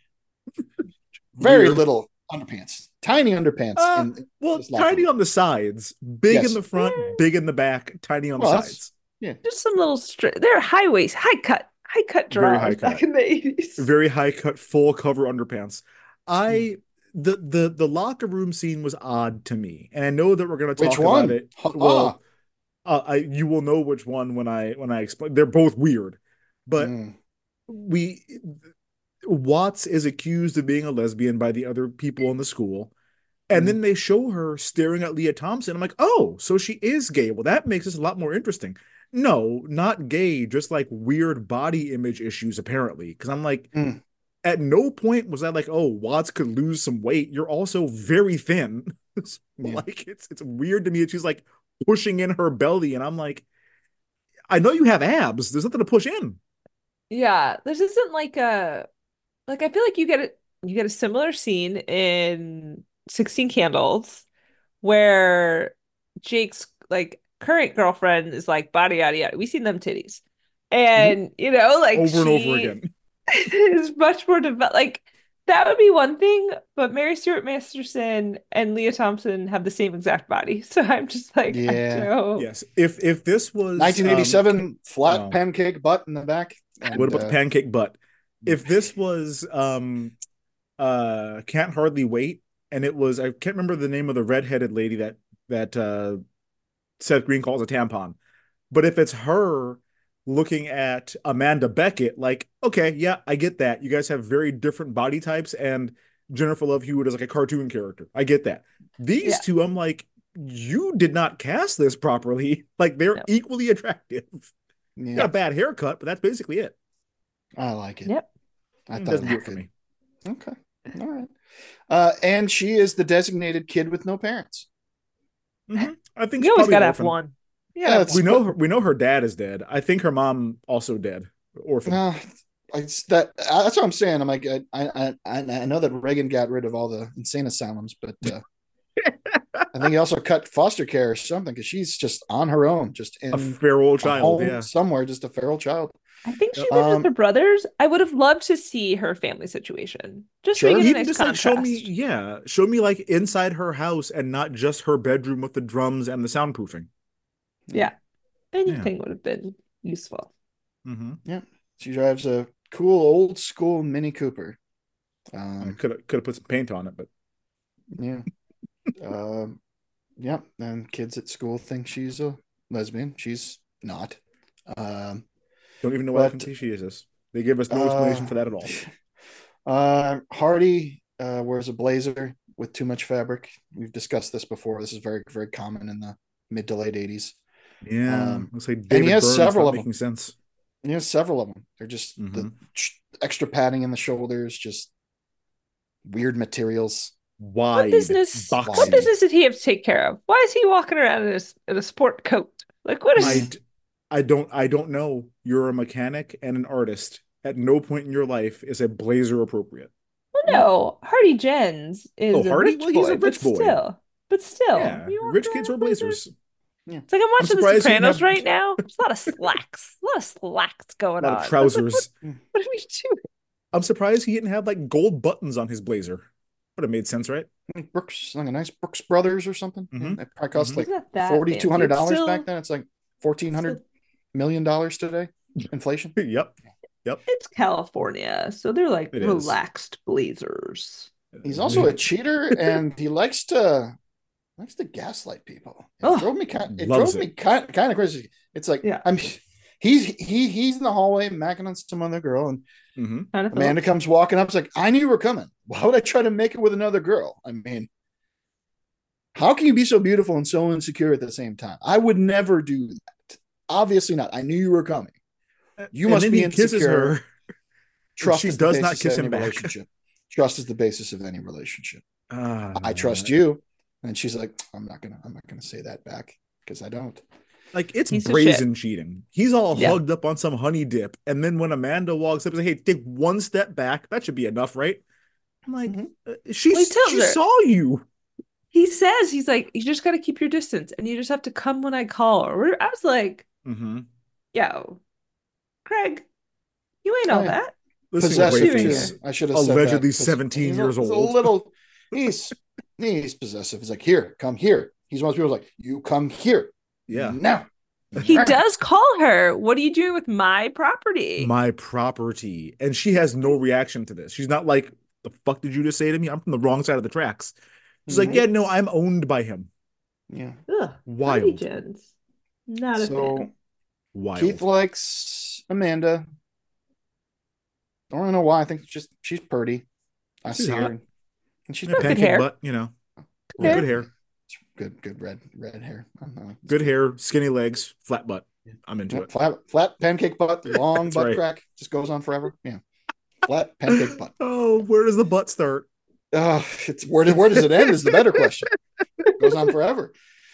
very Weird. little underpants. Tiny underpants. Uh, in, in well, this locker tiny room. on the sides, big Yes. in the front, big in the back, tiny on Well, the that's- sides. Yeah. Just some little straight. They're high waist, high cut, high cut Very draws high back cut. in the eighties. Very high cut, full cover underpants. I the the the locker room scene was odd to me, and I know that we're going to talk Which one? about it. Ha- Well, uh, I you will know which one when I when I explain. They're both weird, but Mm. we Watts is accused of being a lesbian by the other people in the school. And Mm. then they show her staring at Leah Thompson. I'm like, oh, so she is gay. Well, that makes this a lot more interesting. No, not gay, just like weird body image issues, apparently. Because I'm like, Mm. at no point was I like, oh, Watts could lose some weight. You're also very thin. It's Yeah. Like, it's it's weird to me that she's like pushing in her belly. And I'm like, I know you have abs. There's nothing to push in. Yeah, this isn't like a like I feel like you get a you get a similar scene in sixteen Candles where Jake's like current girlfriend is like body yada yada. We seen them titties. And you know, like Over and over she again. is much more developed. Like that would be one thing, but Mary Stuart Masterson and Leah Thompson have the same exact body. So I'm just like, Yeah. I don't. Yes. If if this was nineteen eighty-seven um, flat no. pancake butt in the back. And, What about uh, the pancake butt? If this was um uh Can't Hardly Wait, and it was I can't remember the name of the redheaded lady that that uh Seth Green calls a tampon. But if it's her looking at Amanda Beckett, like, okay, yeah, I get that. You guys have very different body types, and Jennifer Love Hewitt is like a cartoon character. I get that. These Yeah. two, I'm like, you did not cast this properly. Like, they're No. equally attractive. You got yeah, a bad haircut, but that's basically it. I like it. Yep. I It thought doesn't it do was it for good. me. Okay. All right. Uh, and she is the designated kid with no parents. Mhm. I think You she's always probably gotta an have orphan. one. Yeah, Yeah. it's- We know her, we know her dad is dead. I think her mom also dead. Orphan. No, it's that. uh, That's what I'm saying. I'm like, I, I, I, I know that Reagan got rid of all the insane asylums, but uh, I think he also cut foster care or something because she's just on her own, just in A feral a child, home yeah. somewhere, just a feral child. I think she lives Um, with her brothers. I would have loved to see her family situation. Just Sure. make it a Even nice just like contrast. show me, yeah, show me like inside her house and not just her bedroom with the drums and the soundproofing. Yeah. Anything would have been useful. Mm-hmm. Yeah, she drives a cool old school Mini Cooper. Um, could have could have put some paint on it, but yeah. um, yeah. And kids at school think she's a lesbian. She's not. Um, don't even know why but, they think she is this. They give us no explanation uh, for that at all. Uh, Hardy uh, wears a blazer with too much fabric. We've discussed this before. This is very, very common in the mid to late eighties. Yeah, um, looks like David and he has Byrne's several of making them. sense. And he has several of them. They're just mm-hmm. the extra padding in the shoulders, just weird materials. Wide. What business? Boxy. What business did he have to take care of? Why is he walking around in a, in a sport coat? Like, what is? I, I don't. I don't know. You're a mechanic and an artist. At no point in your life is a blazer appropriate. Well, no. Hardy Jens is oh, a Hardy? rich Well, boy, he's a rich but boy. Still, but still, yeah. Rich kids wear blazers. Yeah. It's like I'm watching I'm The Sopranos have... right now. There's a lot of slacks, a lot of slacks going on. A lot on. of trousers. Like, what, what are we doing? I'm surprised he didn't have like gold buttons on his blazer. Would have made sense, right? Brooks, like a nice Brooks Brothers or something. Mm-hmm. Yeah, that probably cost mm-hmm. like forty two hundred dollars back then. It's like fourteen hundred million dollars today. Inflation. Yep. Yep. It's California, so they're like it relaxed is. blazers. He's also a cheater, and he likes to likes to gaslight people. It oh, drove me kind. It drove it. me kind, kind of crazy. It's like yeah. I'm. He's he he's in the hallway macking on some other girl, and mm-hmm. Amanda comes walking up. It's like, I knew you were coming. Why would I try to make it with another girl? I mean, how can you be so beautiful and so insecure at the same time? I would never do that. Obviously not. I knew you were coming. You and must be he insecure. Kisses her. Trust she is does the not basis kiss of him any back. Relationship. Trust is the basis of any relationship. Uh, I trust you, and she's like, I'm not gonna. I'm not gonna say that back because I don't. Like, it's Piece brazen cheating. He's all yeah. hugged up on some honey dip. And then when Amanda walks up and says, hey, take one step back, that should be enough, right? I'm like, mm-hmm. uh, she, well, she saw you. He says, he's like, you just got to keep your distance and you just have to come when I call. Or I was like, mm-hmm. yo, Craig, you ain't all I, that. Possessive. I should have allegedly said that. seventeen he's years a, old. He's a little, he's, he's possessive. He's like, here, come here. He's one of those people like, you come here. Yeah. Now. He does call her, what are you doing with my property? My property. And she has no reaction to this. She's not like, the fuck did you just say to me? I'm from the wrong side of the tracks. She's mm-hmm. like, yeah, no, I'm owned by him. Yeah. Ugh, wild. Jens. Not a so, fan. Wild. Keith likes Amanda. I don't really know why. I think just she's pretty. I she's see hot. her. And she's yeah, pancake hair. butt, you know. Good hair. Good hair. Good, good red, red hair. Good hair, skinny legs, flat butt. I'm into yeah, it. Flat, flat pancake butt, long butt right. crack, just goes on forever. Yeah, flat pancake butt. Oh, where does the butt start? Uh, it's where, where does it end? Is the better question. It goes on forever.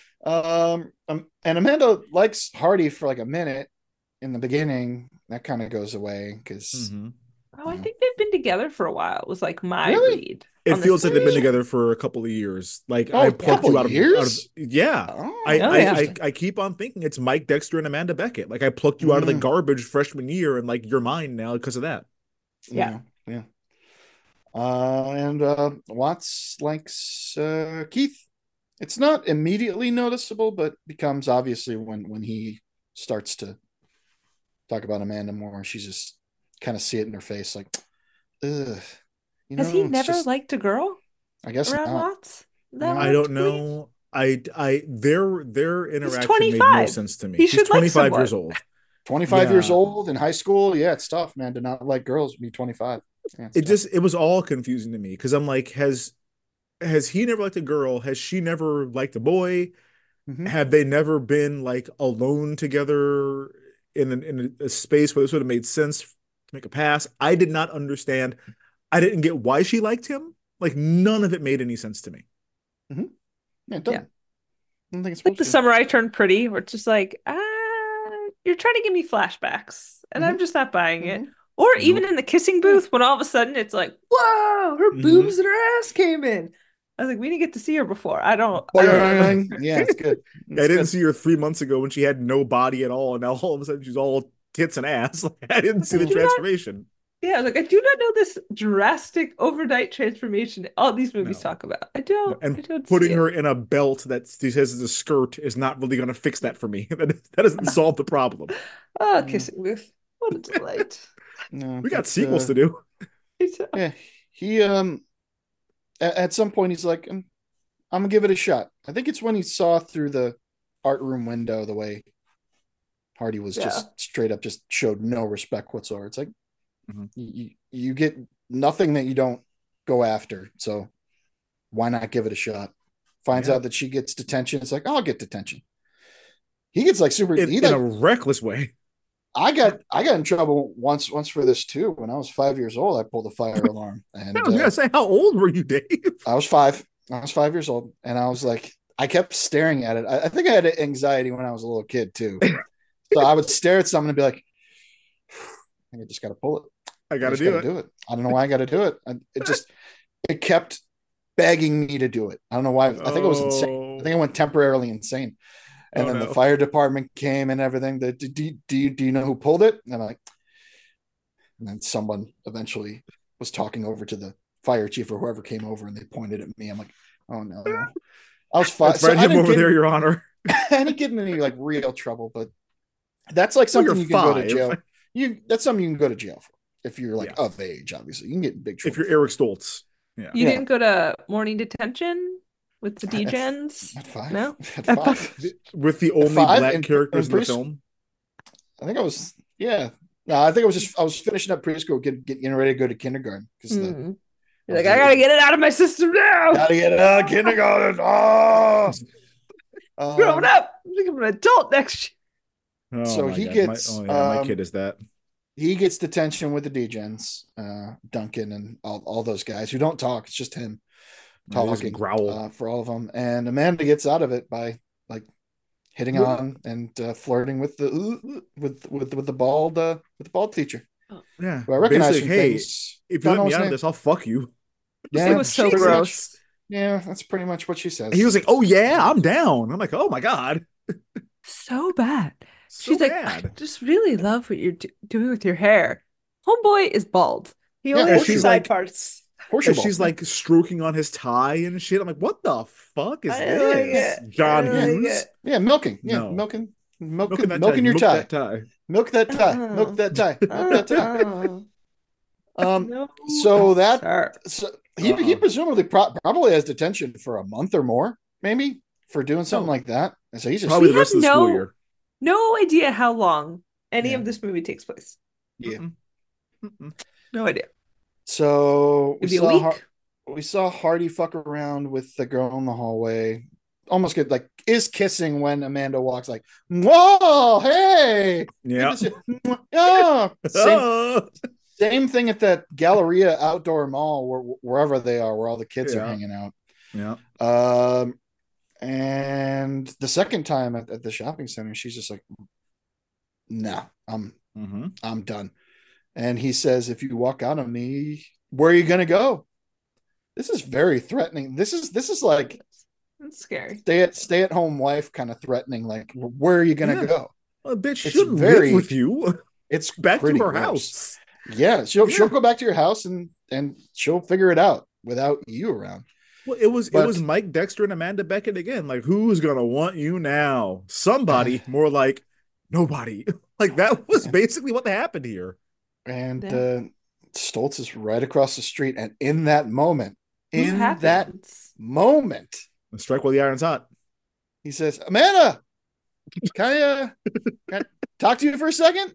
Um, um, and Amanda likes Hardy for like a minute in the beginning. That kind of goes away because. Mm-hmm. Oh, I think they've been together for a while. It was like my really? read. It feels like they've been together for a couple of years. Like oh, I plucked you out of, years? out of yeah. Oh, I, oh, I, yeah. I I keep on thinking it's Mike Dexter and Amanda Beckett. Like I plucked you mm. out of the garbage freshman year, and like you're mine now because of that. Yeah, yeah. yeah. Uh, and uh, Watts likes uh, Keith. It's not immediately noticeable, but becomes obviously when when he starts to talk about Amanda more. She's just kind of see it in her face, like, ugh. You Has know, he never just, liked a girl? I guess around not. Watts? That I don't know. I I their their interaction made no sense to me. He She's should twenty-five like years old. twenty-five yeah. years old in high school. Yeah, it's tough, man, to not like girls. Be twenty-five. Yeah, it tough. just it was all confusing to me because I'm like, has has he never liked a girl? Has she never liked a boy? Mm-hmm. Have they never been like alone together in an, in a space where this would have made sense to make a pass? I did not understand. I didn't get why she liked him. Like none of it made any sense to me. Mm-hmm. Yeah, it doesn't. Yeah. I don't think it's like the to. summer I turned pretty, where it's just like, ah, you're trying to give me flashbacks, and Mm-hmm. I'm just not buying it. Mm-hmm. Or even in the kissing booth, when all of a sudden it's like, whoa, her Mhm. boobs and her ass came in. I was like, we didn't get to see her before. I don't. I don't know. Yeah, it's good. It's I didn't good. see her three months ago when she had no body at all, and now all of a sudden she's all tits and ass. Like, I didn't see the Do not- transformation. Yeah, I was like, I do not know this drastic overnight transformation all these movies No. talk about. I don't. And I don't putting see her it. in a belt that she says is a skirt is not really going to fix that for me. That, that doesn't solve the problem. Oh, Yeah. kissing booth. What a delight. No, We got but, sequels uh, to do. Yeah, he um at, at some point he's like, I'm, I'm gonna give it a shot. I think it's when he saw through the art room window the way Hardy was yeah. just straight up just showed no respect whatsoever. It's like mm-hmm. you, you get nothing that you don't go after. So why not give it a shot? Finds yeah. out that she gets detention. It's like, oh, I'll get detention. He gets like super in, he, in like, a reckless way. I got I got in trouble once once for this too. When I was five years old, I pulled a fire alarm. And I was gonna uh, say, how old were you, Dave? I was five. I was five years old, and I was like, I kept staring at it. I, I think I had anxiety when I was a little kid too. So I would stare at something and be like, I think I just got to pull it. I got to do it. do it. I don't know why I got to do it. I, it just, it kept begging me to do it. I don't know why. I think I was insane. I think I went temporarily insane. And oh, then no. the fire department came and everything. The, do, do, do, you, do you know who pulled it? And I'm like, and then someone eventually was talking over to the fire chief or whoever came over and they pointed at me. I'm like, oh no. I was five. So him over get, there, Your Honor. I didn't get in any like real trouble, but that's like something you can five. go to jail. You that's something you can go to jail for if you're like yeah. of age. Obviously, you can get in big trouble. If you're Eric Stoltz, yeah. You yeah. didn't go to morning detention with the D Gens? At five, no, at five. With the only black in, characters in, in the film. I think I was. Yeah, no, I think I was just. I was finishing up preschool, getting getting ready to go to kindergarten because mm. the. You're like, I gotta get it out of my system now. Gotta get it out of kindergarten. Oh, um, growing up, I'm thinking I'm an adult next year. Oh so he God. gets. My, oh yeah, um, my kid is that. He gets detention with the D-Gens, uh, Duncan and all, all those guys who don't talk. It's just him talking. Growl uh, for all of them, and Amanda gets out of it by like hitting yeah. on and uh, flirting with the uh, with with with the bald uh, with the bald teacher. Yeah, who I recognize. Hey, things. If you let me out of this, I'll fuck you. Yeah, it was so gross. Yeah, that's pretty much what she says. And he was like, "Oh yeah, I'm down." I'm like, "Oh my God." So bad. So She's bad. like, I just really love what you're do- doing with your hair. Homeboy is bald. He only yeah, has she's side like, parts. And she's like stroking on his tie and shit. I'm like, what the fuck is I this? Like John like Hughes? it. Yeah, milking. Yeah, no. milking. Milking, milking, that milking tie. your Milk tie. That tie. Milk that tie. Uh, Milk that tie. Milk that tie. Um, no, so that so he Uh-oh. he presumably pro- probably has detention for a month or more, maybe for doing something oh. like that. And so he's just probably the rest of the no, school year. No idea how long any yeah. of this movie takes place. Yeah, Mm-mm. No idea. So we Maybe saw a week. Har- we saw Hardy fuck around with the girl in the hallway. Almost get like is kissing when Amanda walks like, whoa, hey, yeah, yeah. Same, same thing at that Galleria outdoor mall where, wherever they are, where all the kids yeah. are hanging out. Yeah. Um, and the second time at, at the shopping center, she's just like, "No, I'm, mm-hmm. I'm done." And he says, "If you walk out on me, where are you gonna go?" This is very threatening. This is this is like. It's scary. Stay at stay at home wife kind of threatening. Like, where are you gonna yeah. go? A bitch it's shouldn't very, live with you. It's back to her gross. house. Yeah, she'll yeah. she'll go back to your house and and she'll figure it out without you around. Well, it was but, it was Mike Dexter and Amanda Beckett again. Like, who's gonna want you now? Somebody. More like nobody. Like that was basically what happened here. And yeah. uh, Stoltz is right across the street, and in that moment, Who in happens? that moment. Strike while the iron's hot. He says, Amanda, can I, uh, can I talk to you for a second?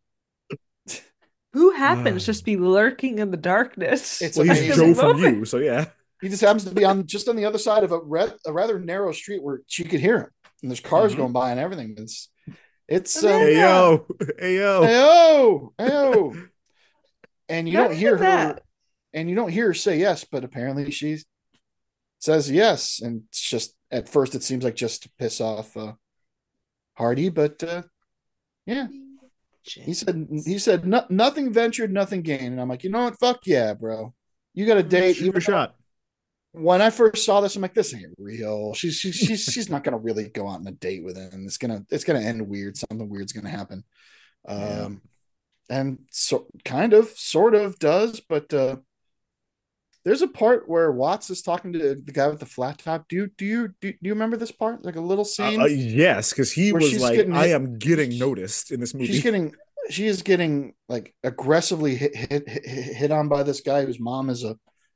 Who happens uh, just be lurking in the darkness? It's well, he's Joe from you, so yeah. He just happens to be on just on the other side of a, re- a rather narrow street where she could hear him, and there's cars mm-hmm. going by and everything. It's it's uh, hey yo, hey yo, hey yo, hey yo, and you Not don't hear her, that. and you don't hear her say yes, but apparently she says yes, and it's just at first it seems like just to piss off uh, Hardy, but uh, yeah, he said he said no, nothing ventured, nothing gained, and I'm like, you know what, fuck yeah, bro, you got a date, shoot a shot. When I first saw this, I'm like, this ain't real. She's she's she's she's not gonna really go out on a date with him. It's gonna it's gonna end weird. Something weird's gonna happen. Um, yeah. And so kind of, sort of does, but uh, there's a part where Watts is talking to the guy with the flat top. Do you do you do, do you remember this part? Like a little scene? Uh, uh, yes, because he was like, I am getting noticed in this movie. She's getting she is getting like aggressively hit hit hit, hit on by this guy whose mom is a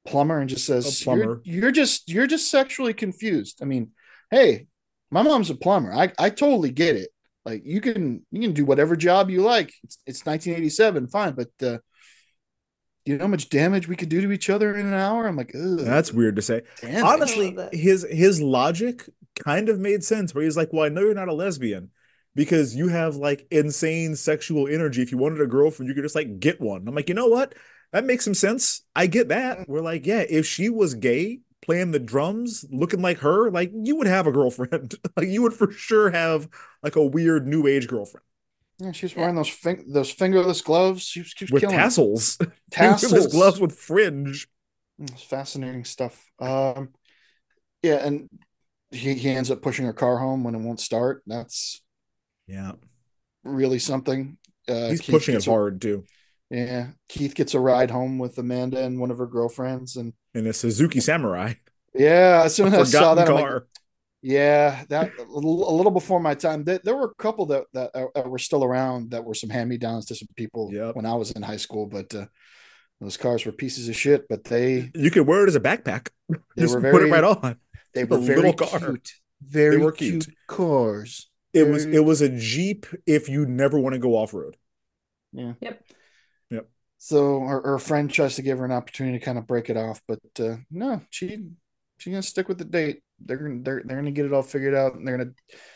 plumber and just A says, plumber. You're, you're just you're just sexually confused. I mean, hey, my mom's a plumber. I, I totally get it. Like you can you can do whatever job you like. It's, it's nineteen eighty-seven, fine, but uh, you know how much damage we could do to each other in an hour? I'm like, ugh. That's weird to say. Damage. Honestly, his his logic kind of made sense where he's like, well, I know you're not a lesbian because you have like insane sexual energy. If you wanted a girlfriend, you could just like get one. I'm like, you know what? That makes some sense. I get that. We're like, yeah, if she was gay, playing the drums, looking like her, like you would have a girlfriend. Like you would for sure have like a weird new age girlfriend. Yeah, she's wearing those fin- those fingerless gloves. She was, she was With killing tassels. It. Tassels. Fingerless gloves with fringe. It's fascinating stuff. Um, yeah, and he, he ends up pushing her car home when it won't start. That's yeah, really something. Uh, He's Keith pushing it gets a- hard too. Yeah, Keith gets a ride home with Amanda and one of her girlfriends, and In a Suzuki Samurai. yeah, as soon as A I saw forgotten that, I'm car. like, yeah, that a little, a little before my time. There, there were a couple that that uh, were still around that were some hand me downs to some people Yep. when I was in high school, but uh, those cars were pieces of shit. But they You could wear it as a backpack. they Just were put very it right on. they A were very little car. cute, very They were cute. cute. cars. It was Very- it was a Jeep if you never want to go off road. yeah. Yep. Yep. So her, her friend tries to give her an opportunity to kind of break it off, but uh, no, she she's gonna stick with the date. They're gonna they're they're gonna get it all figured out, and they're gonna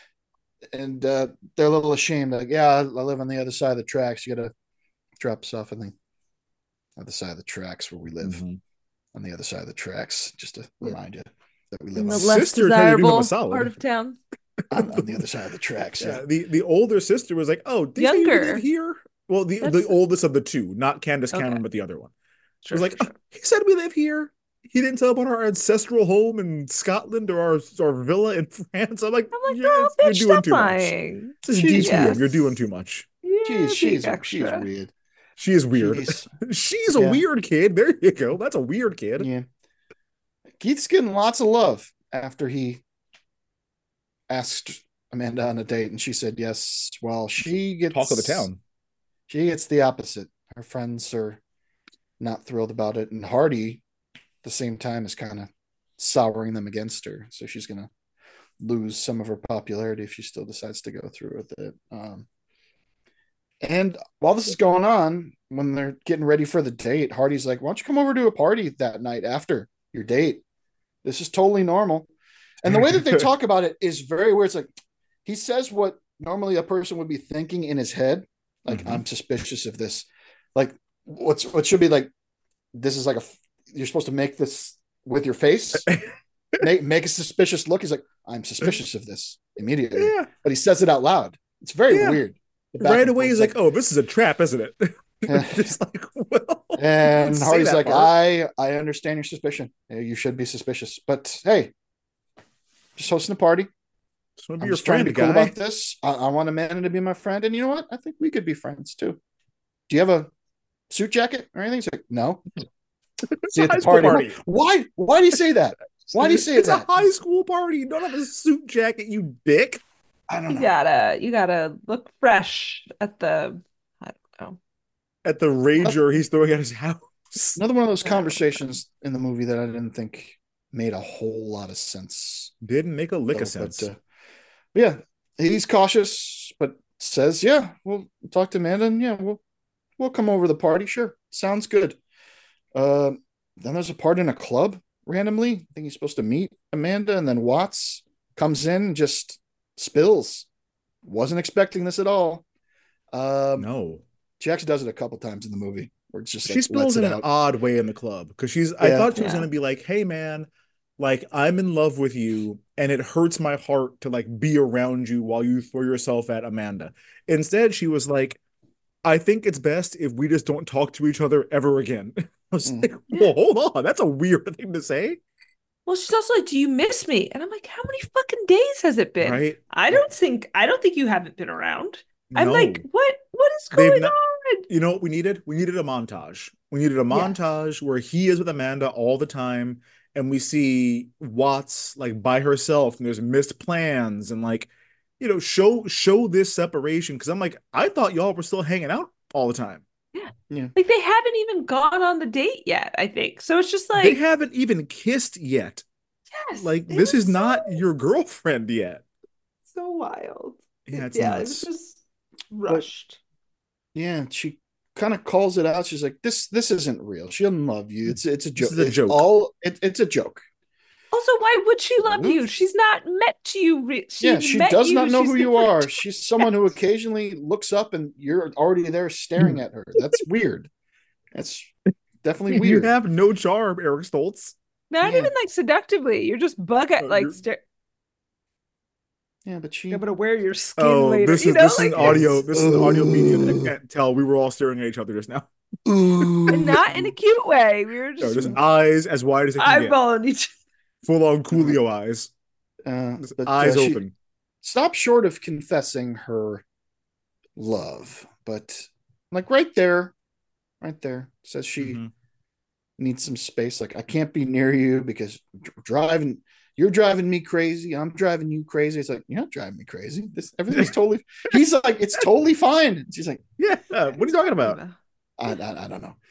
and uh, they're a little ashamed. Like, yeah, I I live on the other side of the tracks. You gotta drop us off on the other side of the tracks where we live. Mhm. On the other side of the tracks, just to remind you that we live In the on, less sister tried to do him a desirable solid. part of town. on, on the other side of the tracks. Yeah. Yeah, The the older sister was like, oh, did you Younger. live here? Well, the That's- the oldest of the two, not Candace Okay. Cameron, but the other one. She Sure, was like, sure, oh, he said we live here. He didn't tell about our ancestral home in Scotland or our, our villa in France. I'm like, I'm like, yeah, oh, you're bitch, doing stop too much. lying. This is She's- D T M. yes. You're doing too much. Yeah, she's being she's she's extra. weird. She is weird. She's- She's a Yeah. weird kid. There you go. That's a weird kid. Yeah. Keith's getting lots of love after he asked Amanda on a date, and she said yes. Well, she gets Talk of the town. She gets the opposite. Her friends are not thrilled about it, and Hardy, at the same time, is kind of souring them against her. So she's gonna lose some of her popularity if she still decides to go through with it. Um, and while this is going on, when they're getting ready for the date, Hardy's like, "Why don't you come over to a party that night after your date? This is totally normal." And the way that they talk about it is very weird. It's like he says what normally a person would be thinking in his head, like, Mhm. "I'm suspicious of this." Like, what's what should be like, this is like a you're supposed to make this with your face, make make a suspicious look. He's like, "I'm suspicious of this" immediately, Yeah. but he says it out loud. It's very Yeah. weird. The back Right and away, forth he's is like, oh, this is a trap, isn't it? Yeah. Just like, well, And you didn't say Hardy's that like, part. I I understand your suspicion. Yeah, you should be suspicious, but hey, just hosting a party. Just want to I'm be your just trying to friend, be cool guy. about this. I, I want Amanda to be my friend, and you know what? I think we could be friends too. Do you have a suit jacket or anything? He's like, no. It's See a you at high the school party. party. Why? Why do you say that? Why do you say It's that? a high school party. You don't have a suit jacket, you dick. I don't You know. gotta, you gotta look fresh at the, I don't know. At the rager he's throwing at his house. Another one of those conversations in the movie that I didn't think made a whole lot of sense. Didn't make a lick So, of sense. But, uh, yeah, he's cautious, but says, "Yeah, we'll talk to Amanda, and yeah, we'll we'll come over to the party. Sure, sounds good." Uh, then there's a part in a club randomly. I think he's supposed to meet Amanda, and then Watts comes in and just spills. Wasn't expecting this at all. Um, no. She actually does it a couple times in the movie where it's just like She spills lets in it an out. odd way in the club because she's I Yeah. thought she was Yeah. gonna be like, hey man, like I'm in love with you and it hurts my heart to like be around you while you throw yourself at Amanda. Instead, she was like, I think it's best if we just don't talk to each other ever again. I was Mm. like, well, hold on, that's a weird thing to say, Well, she's also like, "Do you miss me?" And I'm like, "How many fucking days has it been?" right? I don't think, I don't think you haven't been around. I'm No. like, what, what is They've going not- on? You know what we needed? We needed a montage. We needed a montage where he is with Amanda all the time, and we see Watts like by herself, and there's missed plans, and like, you know, show show this separation. Because I'm like, I thought y'all were still hanging out all the time. Yeah. Yeah. Like they haven't even gone on the date yet, I think. So it's just like they haven't even kissed yet. Yes, Like it this was is so, not your girlfriend yet. so wild. Yeah, it's yeah, it was nuts. just rushed. But, yeah, she kind of calls it out. She's like, "This, this isn't real. She doesn't love you. It's, it's a joke. This is a it's joke. all, it, it's a joke." Also, why would she love you? She's not met to you. Re- she yeah, she met does you, not know she's who you never are. done She's someone who occasionally looks up and you're already there staring at her. That's weird. That's definitely weird. You have no charm, Eric Stoltz. Not Yeah. even like seductively. You're just bug at Oh, like you're- stare. Yeah, but she. You're gonna wear your skin Oh, later. this you is know, this like, is audio. it's- This is audio medium that can't tell. We were all staring at each other just now. and not in a cute way. We were No, just just eyes as wide as it can get. eyeballing each. Full on Coolio eyes. Uh, Just but, eyes uh, she open. stopped short of confessing her love, but like right there, right there says she Mhm. needs some space. Like, I can't be near you because driving, you're driving me crazy. I'm driving you crazy. It's like, you're not driving me crazy. This everything's totally. He's like, it's totally fine. And she's like, Yeah. What are you talking about? I, I, I don't know.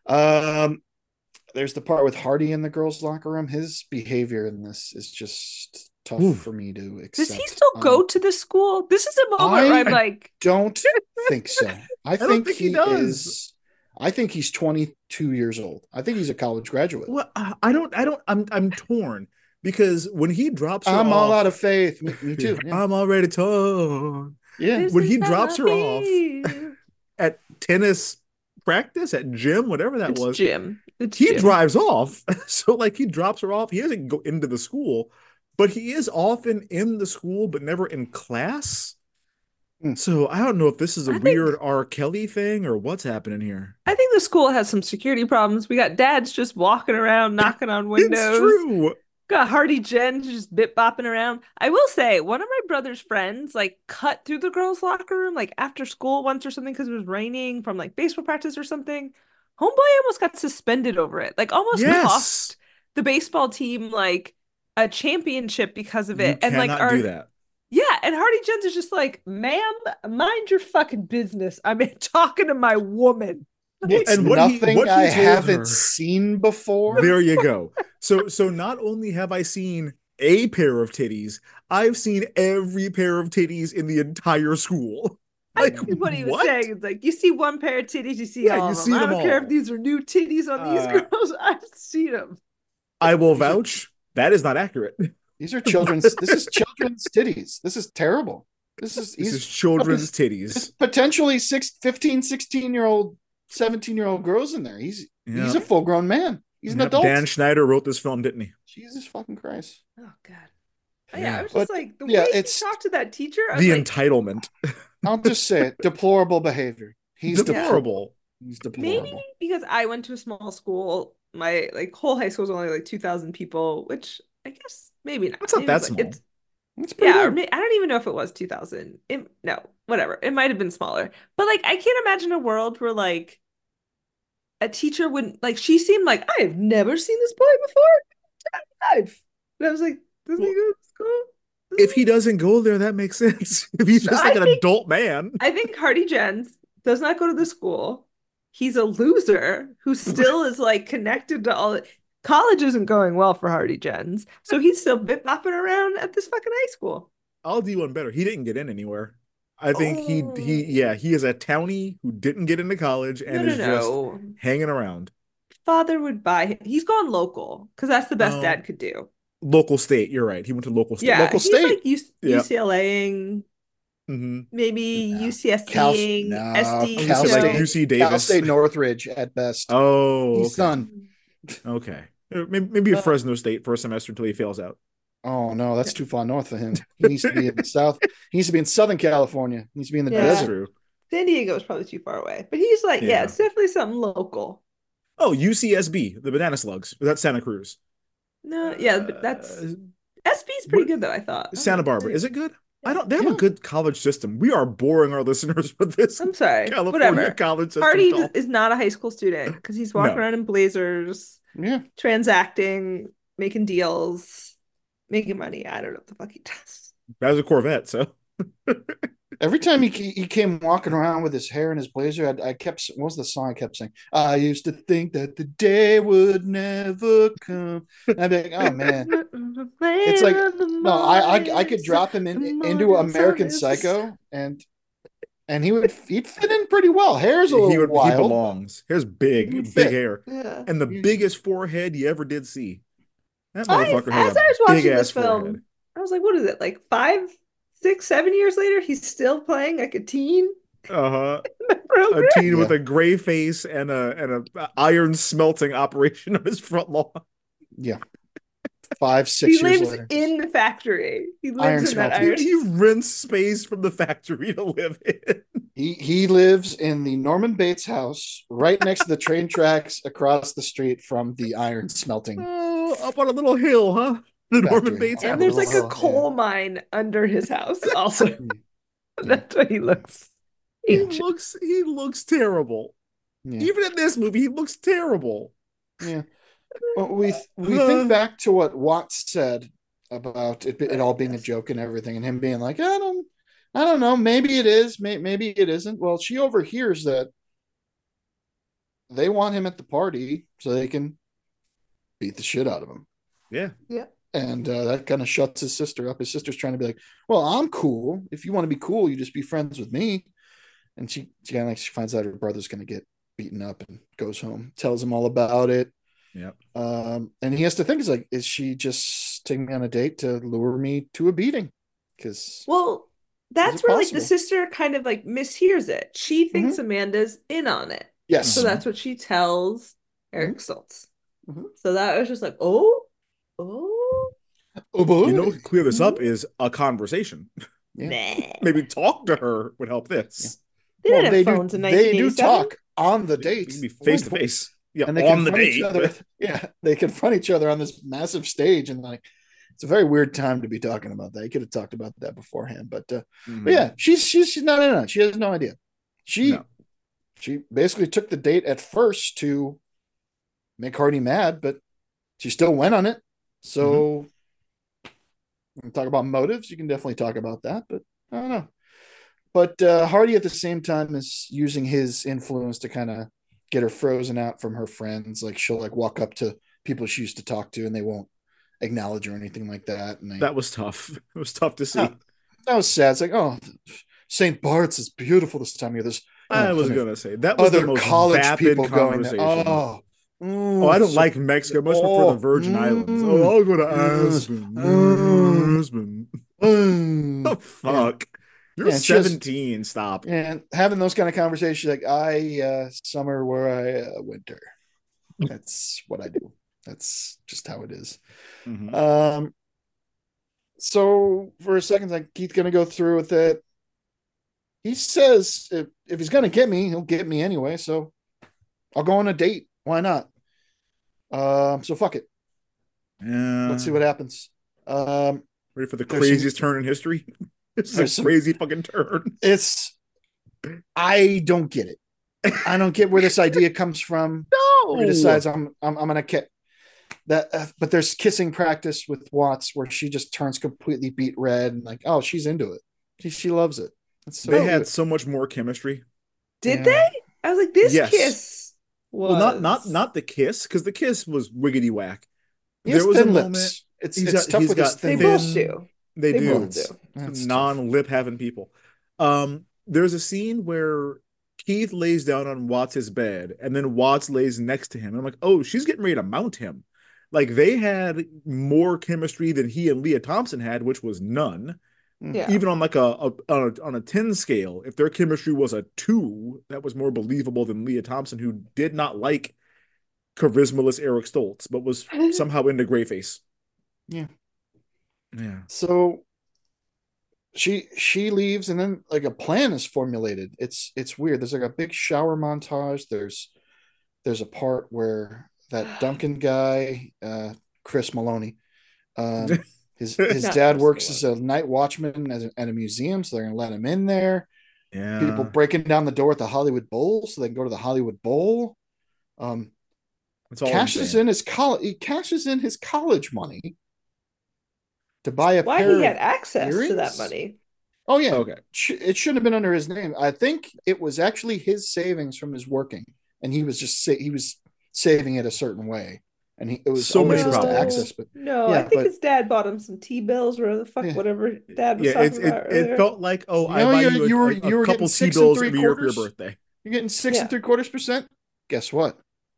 Um, there's the part with Hardy in the girls' locker room. His behavior in this is just tough Oof. for me to accept. Does he still go Um, to the school? This is a moment I- where I'm like, don't think so. I, don't think, think he he, does. is. I think he's twenty-two years old. I think he's a college graduate. Well, I I don't. I don't. I'm. I'm torn because when he drops her I'm all off, out of faith. Me, me too. Yeah. I'm already torn. yeah. this When is he how drops I her off feel. at tennis practice at gym, whatever that It's was, Jim. It's he Jim. drives off. So like he drops her off. He doesn't go into the school, but he is often in the school, but never in class. Hmm. So I don't know if this is a I think- weird R. Kelly thing or what's happening here. I think the school has some security problems. We got dads just walking around, knocking on windows. It's true. Got Hardy Jen just bit bopping around. I will say, one of my brother's friends like cut through the girls' locker room like after school once or something because it was raining from like baseball practice or something. Homeboy almost got suspended over it. Like almost Yes. cost the baseball team like a championship because of You it. And like cannot our do that. yeah, and Hardy Jens is just like, ma'am, mind your fucking business. I'm talking to my woman. Well, It's and what he- nothing what he I told haven't her- seen before. There you go. So so not only have I seen a pair of titties, I've seen every pair of titties in the entire school. Like I think what he was what? saying is like, you see one pair of titties, you see Yeah, all you of them. see I them don't care all. if these are new titties on these Uh, girls. I've seen them. I will vouch that is not accurate. These are children's. This is children's titties. This is terrible. This is This he's is children's There's titties. potentially six, fifteen, sixteen year old, seventeen year old girls in there. He's Yeah. he's a full grown man. He's an Yep, adult. Dan Schneider wrote this film, didn't he? Jesus fucking Christ. Oh God. Oh, yeah, Yeah. I was just But, like the yeah, way it's- he talked to that teacher. I was The like, entitlement. I'll just say it. Deplorable behavior. He's deplorable. Deplorable. He's deplorable. maybe because I went to a small school, my like whole high school was only like two thousand people, which I guess maybe not. That's not Maybe that it's like- small. it's- That's pretty yeah, or good. may, I don't even know if it was two thousand. It, no, whatever. It might have been smaller. But like I can't imagine a world where like a teacher wouldn't like she seemed like I have never seen this boy before. I've and I was like, doesn't he go to school? If he doesn't go there, that makes sense. If he's just I like an think- adult man. I think Hardy Jens does not go to the school. He's a loser who still is like connected to all college isn't going well for Hardy Jens. So he's still bit bopping around at this fucking high school. I'll do one better. He didn't get in anywhere. I think he Oh. he yeah, he is a townie who didn't get into college and No, no, is no. just hanging around. Father would buy him. He's gone local because that's the best No. dad could do. Local state, you're right. He went to local state. Yeah, Local he's state. like U- Yeah. UCLAing, hmm maybe No. UCSDing, Cal- no, SD. You Cal said like State. U C Cal Davis. State Northridge at best. Oh, He's okay. son. Okay. Uh, Maybe, maybe a Uh, Fresno State for a semester until he fails out. Oh no, that's too far north for him. He needs to be in the south. He needs to be in Southern California. He needs to be in the Yeah. That's desert. true. San Diego is probably too far away, but he's like, yeah, Yeah. it's definitely something local. Oh, U C S B, the Banana Slugs. That's Santa Cruz. No, yeah, but that's Uh, S B's pretty what- good though, I thought. Santa Oh, Barbara. Is it good? I don't. They have Yeah. a good college system. We are boring our listeners with this I'm sorry. California Whatever. college system. Hardy talk. is not a high school student because he's walking No. around in blazers, Yeah. transacting, making deals, making money. I don't know what the fuck he does. That was a Corvette, so every time he he came walking around with his hair and his blazer, I, I kept what was the song I kept saying? I used to think that the day would never come. And I'd be like, oh man, it's like no, I I, I could drop him in, into American Psycho and and he would he'd fit in pretty well. Hair's a little he would, wild. He belongs. Hair's big, big fit. hair, Yeah. and the biggest forehead you ever did see. That I, motherfucker as has a I was watching big-ass this film, forehead. I was like, what is it? Like five, six, seven years later, he's still playing like a teen. Uh-huh. A teen yeah. with a gray face and a and a iron smelting operation on his front lawn. Yeah. Five, six he years lives later. in the factory. He lives iron in smelting. that iron. He, he rents space from the factory to live in. He he lives in the Norman Bates house right next to the train tracks across the street from the iron smelting. Oh, up on a little hill, huh? The factory. Norman Bates and house. there's like a hill, coal yeah. mine under his house also. That's why he looks. He ancient. looks he looks terrible. Yeah. Even in this movie, he looks terrible. Yeah. Well, we we think back to what Watts said about it, it all being a joke and everything, and him being like, I don't, I don't know, maybe it is, may, maybe it isn't. Well, she overhears that they want him at the party so they can beat the shit out of him. Yeah, yeah, and uh, that kind of shuts his sister up. His sister's trying to be like, well, I'm cool. If you want to be cool, you just be friends with me. And she, she kind of like she finds out her brother's going to get beaten up and goes home, tells him all about it. Yeah. Um, and he has to think, is like, is she just taking me on a date to lure me to a beating? Because well, that's where like the sister kind of like mishears it. She thinks mm-hmm. Amanda's in on it. Yes. So that's what she tells Eric mm-hmm. Stoltz. Mm-hmm. So that was just like, oh, oh, oh, boy. You know, to clear this up is a conversation. Yeah. Maybe talk to her would help this. Yeah. They well, didn't have phones do, in nineteen eighty-seven. They do talk on the date, face to face. Yeah, and they on the confront date. Each other. Yeah, they confront each other on this massive stage, and like, it's a very weird time to be talking about that. You could have talked about that beforehand, but, uh, mm-hmm. but yeah, she's she's she's not in on it. She has no idea. She no. she basically took the date at first to make Hardy mad, but she still went on it. So, mm-hmm. talk about motives. You can definitely talk about that, but I don't know. But uh, Hardy at the same time is using his influence to kind of get her frozen out from her friends. Like she'll like walk up to people she used to talk to and they won't acknowledge her or anything like that. And they, that was tough. It was tough to see. Oh, that was sad. It's like, oh, Saint Bart's is beautiful this time of year. There's you know, I was gonna say that was other the most college people going there. Oh, mm, oh, I don't so, like Mexico. I much oh, prefer the Virgin mm, Islands. Oh, I'll go to Aspen. Mm, Aspen. Mm, the fuck. You're yeah, seventeen. Just, stop. And having those kind of conversations, like I uh, summer where I uh, winter. That's what I do. That's just how it is. Mm-hmm. Um. So for a second, like Keith's gonna go through with it. He says if, if he's gonna get me, he'll get me anyway. So I'll go on a date. Why not? Um. So fuck it. Yeah. Let's see what happens. Um. Ready for the craziest some, turn in history? It's a some, crazy fucking turn. It's, I don't get it. I don't get where this idea comes from. No, he decides I'm I'm, I'm gonna kiss that. Uh, but there's kissing practice with Watts where she just turns completely beet red and like, oh, she's into it. She she loves it. So they had so much more chemistry. Did yeah. they? I was like, this yes. kiss. Was... Well, not not not the kiss because the kiss was wiggity whack. There was a lips. moment. It's it's got, tough with his thin. They both do. They, they do. do. Non-lip having people. Um, there's a scene where Keith lays down on Watts' bed, and then Watts lays next to him. And I'm like, oh, she's getting ready to mount him. Like they had more chemistry than he and Leah Thompson had, which was none. Yeah. Even on like a, a on a on a ten scale, if their chemistry was a two, that was more believable than Leah Thompson, who did not like charismaless Eric Stoltz, but was somehow into Greyface. Yeah. Yeah. So she she leaves and then like a plan is formulated. It's it's weird. There's like a big shower montage. There's there's a part where that Duncan guy, uh, Chris Maloney, um, his his dad works as a night watchman as a, at a museum, so they're gonna let him in there. Yeah. People breaking down the door at the Hollywood Bowl so they can go to the Hollywood Bowl. Um, cashes in his college. He cashes in his college money to buy a why pair he had access earrings? to that money. Oh yeah. Okay. It shouldn't have been under his name. I think it was actually his savings from his working, and he was just sa- he was saving it a certain way, and he, it was So only many his to problems. access. But No, I yeah, think but his dad bought him some T-bills or the fuck Yeah. whatever dad was Yeah, talking it's it, about it earlier. felt like, oh, You I know, buy you- you, you a, were- a, you were a couple getting six and T-bills three every year for your quarters. birthday. you're getting six Yeah. and three quarters percent. Guess what?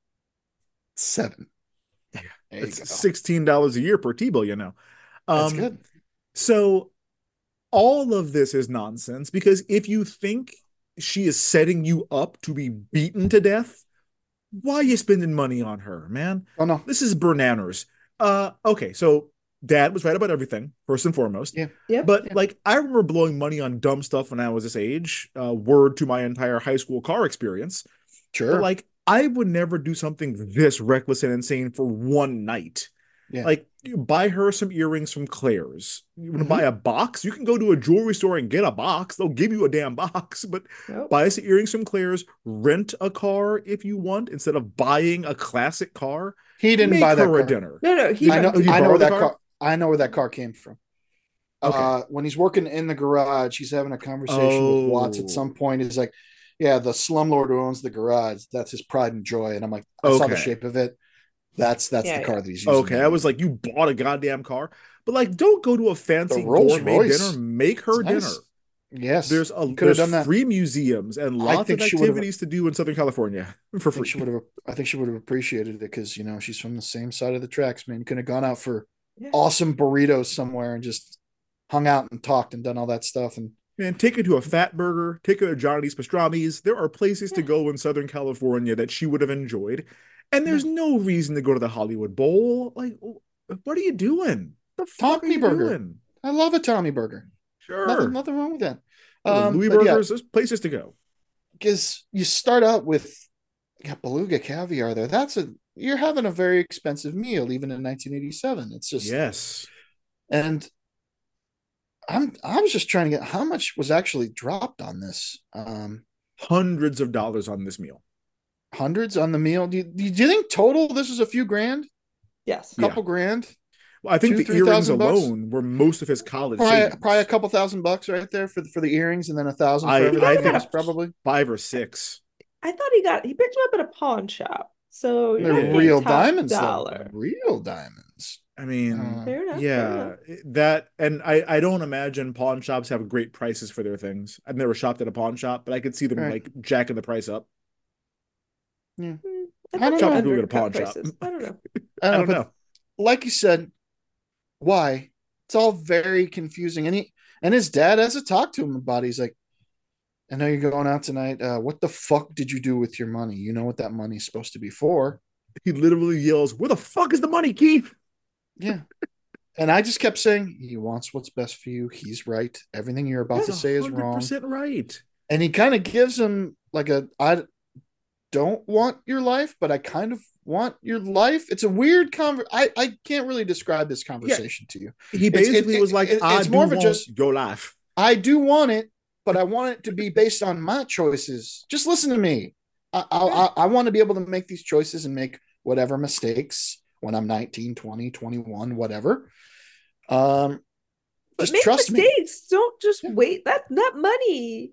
Seven. Yeah, There you it's go. sixteen dollars a year per T-bill, you know. That's Um, good. So all of this is nonsense because if you think she is setting you up to be beaten to death, why are you spending money on her, man? Oh no. This is bananas. Uh, okay, so dad was right about everything, first and foremost. Yeah. Yep. But Yeah. like I remember blowing money on dumb stuff when I was this age. Uh, word to my entire high school car experience. Sure. But like I would never do something this reckless and insane for one night. Yeah. Like you buy her some earrings from Claire's. You want to Mhm. buy a box? You can go to a jewelry store and get a box. They'll give you a damn box. But Nope. buy some earrings from Claire's. Rent a car if you want instead of buying a classic car. He didn't Make buy that her car. a dinner. No, no, he I know. Did you I know borrow where the that car? car? I know where that car came from. Okay. Uh, when he's working in the garage, he's having a conversation with Watts at Oh. some point. He's like, "Yeah, the slumlord who owns the garage, that's his pride and joy." And I'm like, I saw the Okay. shape of it. That's that's Yeah, the car yeah. that he's using. Okay, I was like, you bought a goddamn car, but like, don't go to a fancy Rolls gourmet Royce. dinner. Make her It's dinner. nice. Yes, There's a You could have there's done that. free museums and I lots think of she would've- activities to do in Southern California for I think free. she would have. I think she would have appreciated it because you know she's from the same side of the tracks, man. You could have gone out for Yeah. awesome burritos somewhere and just hung out and talked and done all that stuff. And Man, take her to a Fat Burger, take her to Johnny's Pastrami's. There are places to go in Southern California that she would have enjoyed. And there's no reason to go to the Hollywood Bowl. Like, what are you doing? What the fuck are Tommy you Burger. doing? I love a Tommy Burger. Sure. Nothing, nothing wrong with that. Go to Um, Louis but yeah, Burgers, there's places to go. because you start out with you got beluga caviar there. That's a you're having a very expensive meal even in nineteen eighty-seven. It's just Yes. and I'm I was just trying to get how much was actually dropped on this. Um, Hundreds of dollars on this meal. hundreds on the meal. Do you, do you think total this is a few grand? Yes. A couple grand? Well, I think Two, the three earrings thousand bucks? alone were most of his college Probably, savings. probably a couple thousand bucks right there for the, for the earrings, and then a thousand for I, everything I think else, probably. five or six. I thought he got he picked him up at a pawn shop. So you're They're not getting real top diamonds, though. dollar. Real diamonds. I mean, Uh, Fair enough, fair yeah, enough. that, and I, I don't imagine pawn shops have great prices for their things. I've never shopped at a pawn shop, but I could see them Right. like jacking the price up. Yeah. Hmm, I I don't thought know. they Shop people at a undercut pawn shop. prices. I don't know. I I don't don't know, know. but like you said, why? It's all very confusing. And he and his dad has to talk to him about it. He's like, I know you're going out tonight. Uh, what the fuck did you do with your money? You know what that money's supposed to be for. He literally yells, "Where the fuck is the money, Keith?" Yeah. And I just kept saying, he wants what's best for you. He's right. Everything you're about to say is wrong. one hundred percent right. And he kind of gives him like a, I don't want your life, but I kind of want your life. It's a weird conver. I, I can't really describe this conversation to you. He It's- basically it- was like, it- "I it's do more of a want just- your life." I do want it, but I want it to be based on my choices. Just listen to me. I, I, I, I want to be able to make these choices and make whatever mistakes when I'm nineteen, twenty, twenty-one, whatever. Um, But just make trust me. mistakes. Don't just wait. That that money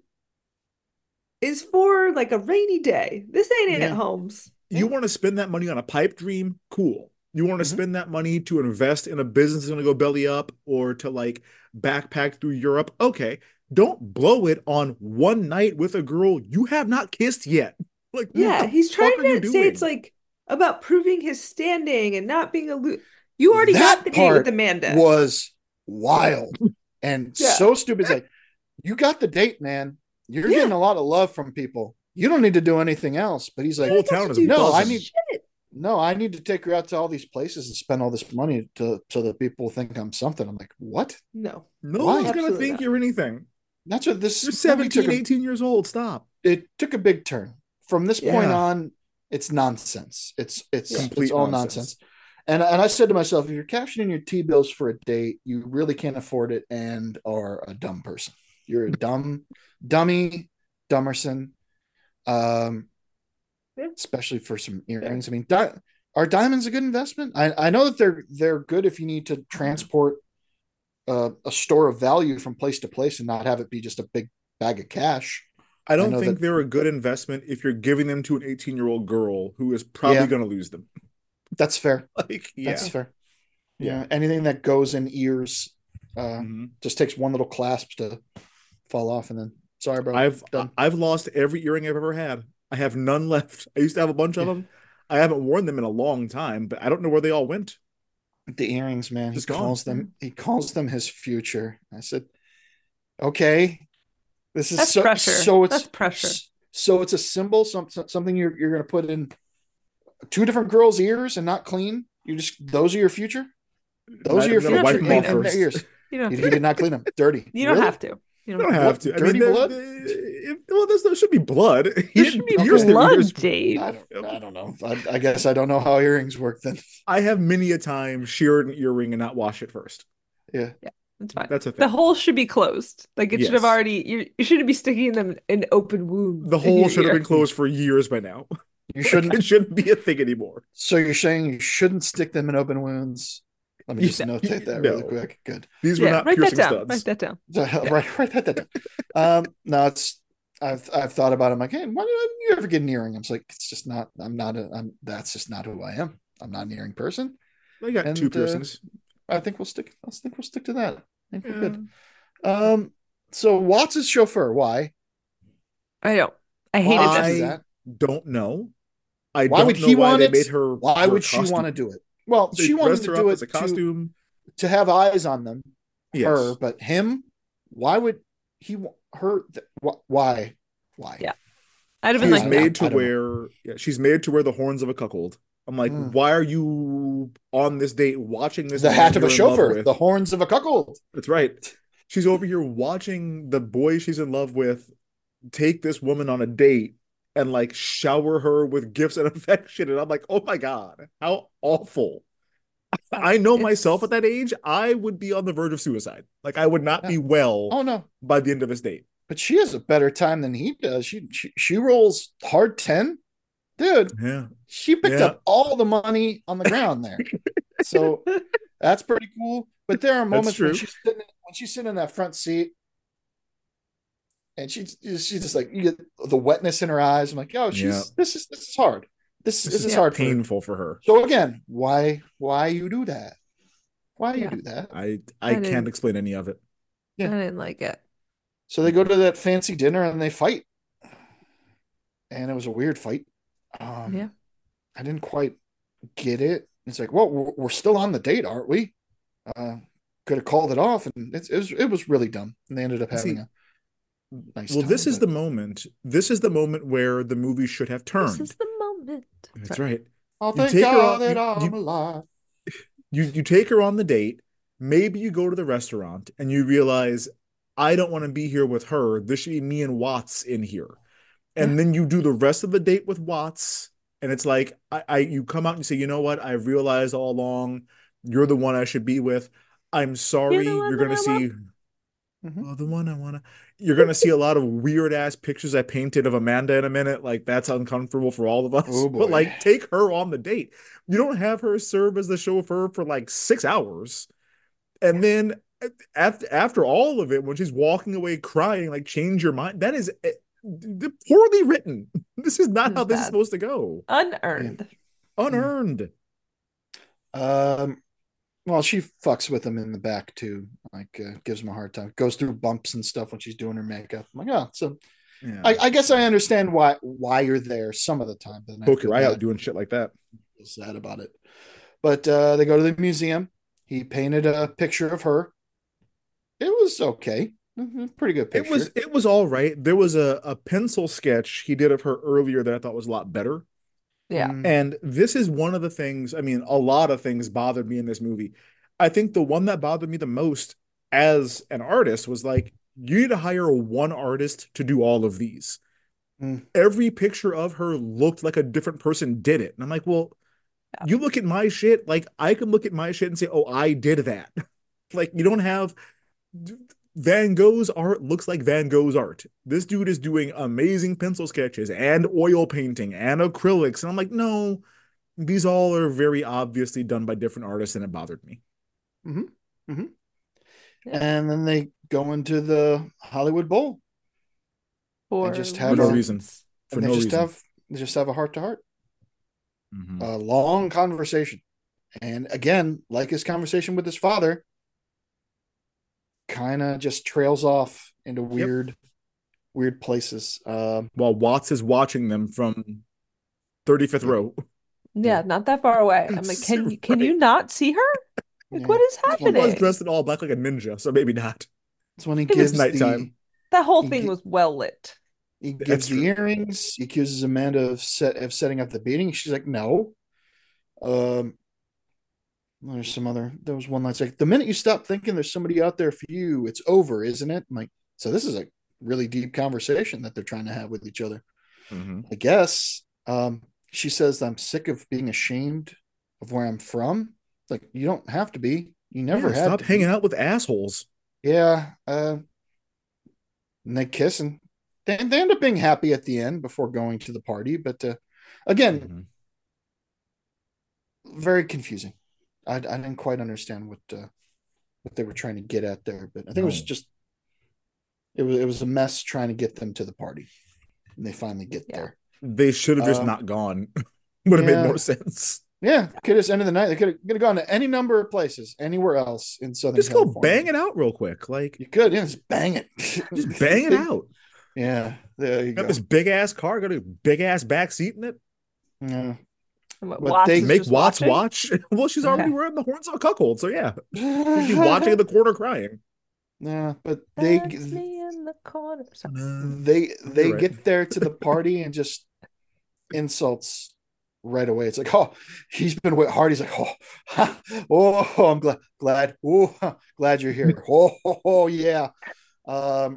is for like a rainy day. This ain't it Yeah. at Holmes. You want to spend that money on a pipe dream? Cool. You want to Mhm. spend that money to invest in a business that's going to go belly up or to like backpack through Europe? Okay. Don't blow it on one night with a girl you have not kissed yet. Like, what Yeah, the he's trying fuck are you to say doing? it's like about proving his standing and not being a lo- You already That got the date with part Amanda. was wild and Yeah. so stupid. It's like, you got the date, man. You're Yeah. getting a lot of love from people. You don't need to do anything else. But he's like, The whole town is do no, I buzzing. need Shit. no, I need to take her out to all these places and spend all this money to so that people think I'm something. I'm like, what? No. No Why? one's going to Absolutely think not. you're anything. That's what this You're movie seventeen, took a- eighteen years old. Stop. it took a big turn. From this point Yeah. on, it's nonsense. It's it's Complete it's all nonsense. nonsense. And and I said to myself, if you're cashing in your T bills for a date, you really can't afford it and are a dumb person. You're a dumb dummy, dummerson. Um, Yeah. especially for some earrings. I mean, di- are diamonds a good investment? I I know that they're they're good if you need to transport a, a store of value from place to place and not have it be just a big bag of cash. I don't I think that, they're a good investment if you're giving them to an eighteen-year-old girl who is probably yeah, going to lose them. That's fair. Like, yeah. That's fair. Yeah. yeah. Anything that goes in ears uh, mm-hmm. just takes one little clasp to fall off, and then sorry, bro. I've done. I've lost every earring I've ever had. I have none left. I used to have a bunch of them. I haven't worn them in a long time, but I don't know where they all went. The earrings, man. Just he gone. calls them. He calls them his future. I said, okay, this is That's so. pressure. So it's That's pressure. So it's a symbol. Some something you're you're going to put in two different girls' ears and not clean. You just those are your future. Those I, are your future. future. Wipe them off Ears. You don't he, he did not clean them. Dirty. You don't really? have to. You don't, don't have to. Dirty I mean, blood. They, well, there's, there should be blood. There should be blood, Dave. I don't, I don't know. I, I guess I don't know how earrings work then. I have many a time sheared an earring and not wash it first. Yeah. Yeah. That's fine. That's a thing. The hole should be closed. Like it yes. should have already. You, you shouldn't be sticking them in open wounds. The hole should have been closed for years by now. You shouldn't. Like, it shouldn't be a thing anymore. So you're saying you shouldn't stick them in open wounds? Let me just yeah. notate that no. really quick. Good. These were yeah, not write piercing that down. studs. Write that down. Yeah. Yeah. Right, write that down. um, no, it's. I've I've thought about it. I'm like, hey, why do you ever get an earring? I'm just like, it's just not. I'm not. A, I'm. That's just not who I am. I'm not an earring person. I got and, two piercings. Uh, I think we'll stick. I think we'll stick to that. I think we're yeah. good. Um. So Watts' chauffeur. Why? I don't. I hated I this. that. don't know. I why don't would know he why want they it? made her. Why her would costume. she want to do it? Well, they she wanted to her do it as a costume to, to have eyes on them. Yes. Her, but him. Why would he? Her? Why? Why? Yeah. I'd have been she's like, made no. to wear. Yeah, she's made to wear the horns of a cuckold. I'm like, mm. why are you on this date watching this? The hat of a chauffeur, the horns of a cuckold. That's right. She's over here watching the boy she's in love with take this woman on a date and like shower her with gifts and affection. And I'm like, oh my God, how awful. I know it's... myself at that age, I would be on the verge of suicide. Like I would not yeah. be well oh, no. by the end of this date. But she has a better time than he does. She she, she rolls hard ten. Dude, yeah. she picked yeah. up all the money on the ground there. So that's pretty cool. But there are moments when she's sitting when she's sitting in that front seat and she's she's just like, you get the wetness in her eyes. I'm like, yo, she's yeah. this is this is hard. This, this, this is yeah, hard painful for her. for her. So again, why why you do that? Why yeah. you do that? I I, I can't explain any of it. Yeah. I didn't like it. So they go to that fancy dinner and they fight. And it was a weird fight. Um, yeah. I didn't quite get it. It's like, well, we're, we're still on the date, aren't we? Uh, could have called it off. And it, it, was, it was really dumb. And they ended up having See, a nice Well, time, this is but... the moment. This is the moment where the movie should have turned. This is the moment. That's right. Oh, thank God that I'm you, alive. You, you take her on the date. Maybe you go to the restaurant and you realize, I don't want to be here with her. This should be me and Watts in here. And yeah. then you do the rest of the date with Watts. And it's like, I, I, you come out and you say, you know what? I've realized all along, you're the one I should be with. I'm sorry. You're, you're going to see, mm-hmm. oh, the one I want to, you're going to see a lot of weird ass pictures I painted of Amanda in a minute. Like that's uncomfortable for all of us, oh, boy. But like take her on the date. You don't have her serve as the chauffeur for like six hours. And then after, after all of it, when she's walking away crying, like change your mind. That is poorly written. This is not how this is supposed to go. Unearned. Unearned. Um, well, she fucks with him in the back too. Like uh, gives him a hard time. Goes through bumps and stuff when she's doing her makeup. I'm like, oh, so yeah. I, I guess I understand why why you're there some of the time. But poke your eye out doing shit like that. I feel sad about it. But uh, they go to the museum. He painted a picture of her. It was okay. Pretty good picture. It was it was all right. There was a, a pencil sketch he did of her earlier that I thought was a lot better. Yeah. And this is one of the things, I mean, a lot of things bothered me in this movie. I think the one that bothered me the most as an artist was like, you need to hire one artist to do all of these. Mm. Every picture of her looked like a different person did it. And I'm like, well, yeah. you look at my shit, like I can look at my shit and say, oh, I did that. Like you don't have... Van Gogh's art looks like Van Gogh's art. This dude is doing amazing pencil sketches and oil painting and acrylics. And I'm like, no, these all are very obviously done by different artists, and it bothered me. Mm-hmm. Mm-hmm. Yeah. And then they go into the Hollywood Bowl. For and just For have no a, reason. For and they no just reason. have they just have a heart to heart. Mhm. A long conversation. And again, like his conversation with his father, kind of just trails off into weird, weird places. Um, While Watts is watching them from thirty-fifth row. Yeah, not that far away. I'm like, can you can you not see her? Like, Yeah. what is He was happening? dressed in all black like a ninja, so maybe not. That's when he It was gives nighttime. the That whole he thing gi- was well lit. he That's gives the true. earrings. He accuses Amanda of set of setting up the beating. She's like, no. Um, there's some other. There was one that's like, the minute you stop thinking there's somebody out there for you, it's over, isn't it? I'm like, so this is a really deep conversation that they're trying to have with each other. Mhm. I guess. Um, she says, I'm sick of being ashamed of where I'm from. It's like, you don't have to be. You never Yeah, had stop to hanging be. out with assholes. Yeah. Uh, and they kiss and they, they end up being happy at the end before going to the party. But uh, again, Mhm. very confusing. I, I didn't quite understand what uh, what they were trying to get at there, but I think it was No. just it was it was a mess trying to get them to the party, and they finally get Yeah. there. They should have just Um, not gone. Would have yeah. made more sense. Yeah, could have ended the night. They could have, could have gone to any number of places, anywhere else in Southern Just go California. bang it out real quick. Like, You could, yeah, just bang it. just bang it out. Yeah, there you Got go. this big ass car, got a big ass back seat in it. Yeah. And what, But Watts they is Make just Watts watching? watch. Well, she's already Yeah. wearing the horns of a cuckold, so yeah. She'd be watching in the corner crying. Yeah, but they That's me in the corner. Sorry. they they right. get there to the party and just insults right away. It's like, oh, he's been with hard. He's like, oh, ha, oh, I'm glad, glad, oh, huh, glad you're here. Oh, oh, oh, yeah. Um,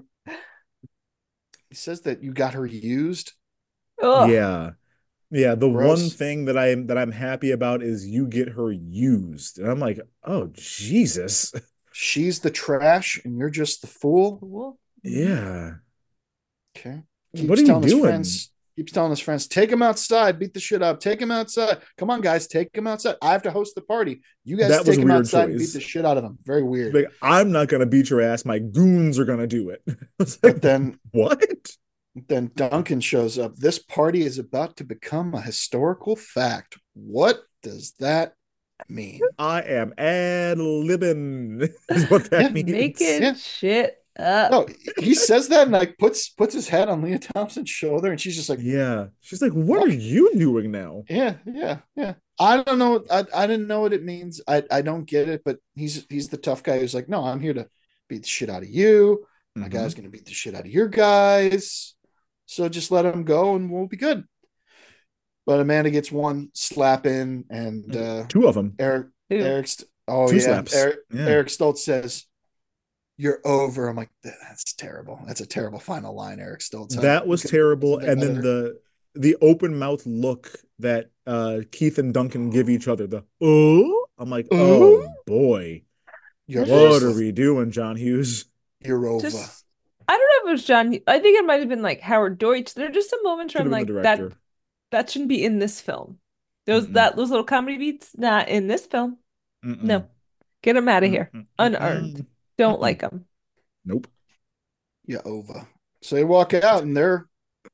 he says that you got her used. Ugh. Yeah. Yeah, the Gross. one thing that I'm that I'm happy about is you get her used. And I'm like, oh Jesus. She's the trash, and you're just the fool. Cool. Yeah. Okay. What are you telling his doing? friends, keeps telling his friends, take him outside, beat the shit up, take him outside. Come on, guys, take him outside. I have to host the party. You guys That was take a him weird outside and choice. beat the shit out of him. Very weird. Like, I'm not gonna beat your ass. My goons are gonna do it. It's like, But then what? then Duncan shows up. This party is about to become a historical fact. What does that mean? I am ad libbing is what that Yeah, means. Making Yeah. shit up. No, he says that and like puts puts his head on Leah Thompson's shoulder, and she's just like, Yeah. She's like, what are you doing now? yeah, yeah, yeah. I don't know. I, I didn't know what it means. I, I don't get it, but he's he's the tough guy who's like, no, I'm here to beat the shit out of you. My Mhm. guy's gonna beat the shit out of your guys. So just let him go and we'll be good. But Amanda gets one slap in, and uh, Two of them. Eric Two. Eric St- oh Two yeah, slaps. Eric, Yeah. Eric Stoltz says, "You're over." I'm like, that's terrible. That's a terrible final line, Eric Stoltz. Huh? That was Okay, terrible. something And then better. the the open mouth look that uh Keith and Duncan give each other. The oh, I'm like, Oh? oh boy. You're What over. are we doing, John Hughes? You're over. Just, I don't know if it was John. I think it might have been like Howard Deutsch. There are just some moments where Could I'm have been like, the that director. that shouldn't be in this film. Those Mm-mm. that those little comedy beats, not in this film. Mm-mm. No, get them out of here. Mm-mm. Unearned. Mm-mm. Mm-hmm. Don't Mm-mm. like them. Nope. You're over. So they walk out and they're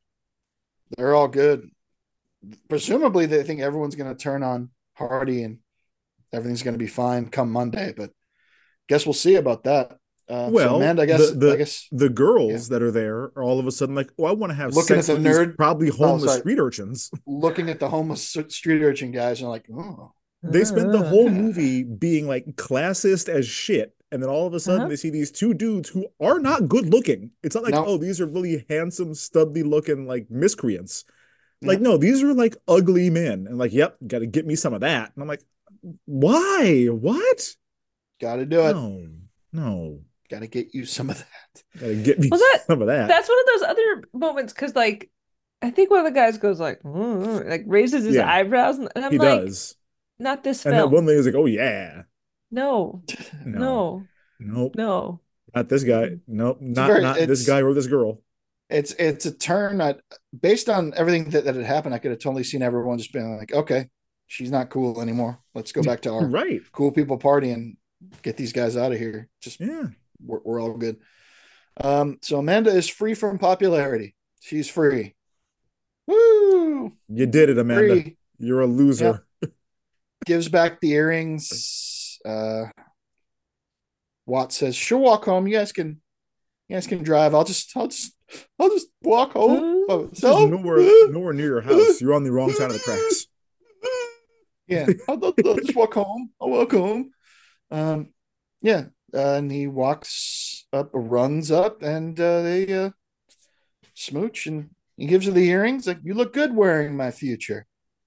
they're all good. Presumably, they think everyone's going to turn on Hardy and everything's going to be fine come Monday. But guess we'll see about that. Uh, so Well, Amanda, I guess, the, the, I guess the girls that are there are all of a sudden like, oh, I want to have Looking sex at the with these nerd- probably Oh, homeless sorry. street urchins. looking at the homeless street urchin guys and like, oh, They spent the Uh, whole movie being like classist as shit. And then all of a sudden Uh-huh. they see these two dudes who are not good looking. It's not like, No. oh, these are really handsome, studly looking like miscreants. Like, Yeah. no, these are like ugly men. And like, yep, got to get me some of that. And I'm like, why? What? got to do it. No, no. Got to get you some of that. Got to get me Well, that- some of that. That's one of those other moments because, like, I think one of the guys goes like, "Mm," like raises his Yeah. eyebrows, and I'm He like, does. not this And that film. one lady is like, oh, yeah. No, No. no, Nope. no. Not this guy. Nope. Not, very- not it's- this guy or this girl. It's it's a turn. I, based on everything that, that had happened, I could have totally seen everyone just being like, okay, she's not cool anymore. Let's go back to our Right. cool people party and get these guys out of here. Just Yeah. we're, we're all good. Um, so Amanda is free from popularity. She's free. Woo! You did it, Amanda. Free. You're a loser. Yep. Gives back the earrings. Uh, Watt says, "She'll walk home. You guys can, you guys can drive. I'll just, I'll just, I'll just walk home by myself. Nowhere, nowhere near your house. You're on the wrong side of the tracks." Yeah, I'll, I'll, I'll just walk home. I'll walk home. Um, yeah, uh, and he walks up, runs up, and uh, they uh, smooch, and he gives her the earrings. Like, "You look good wearing my future."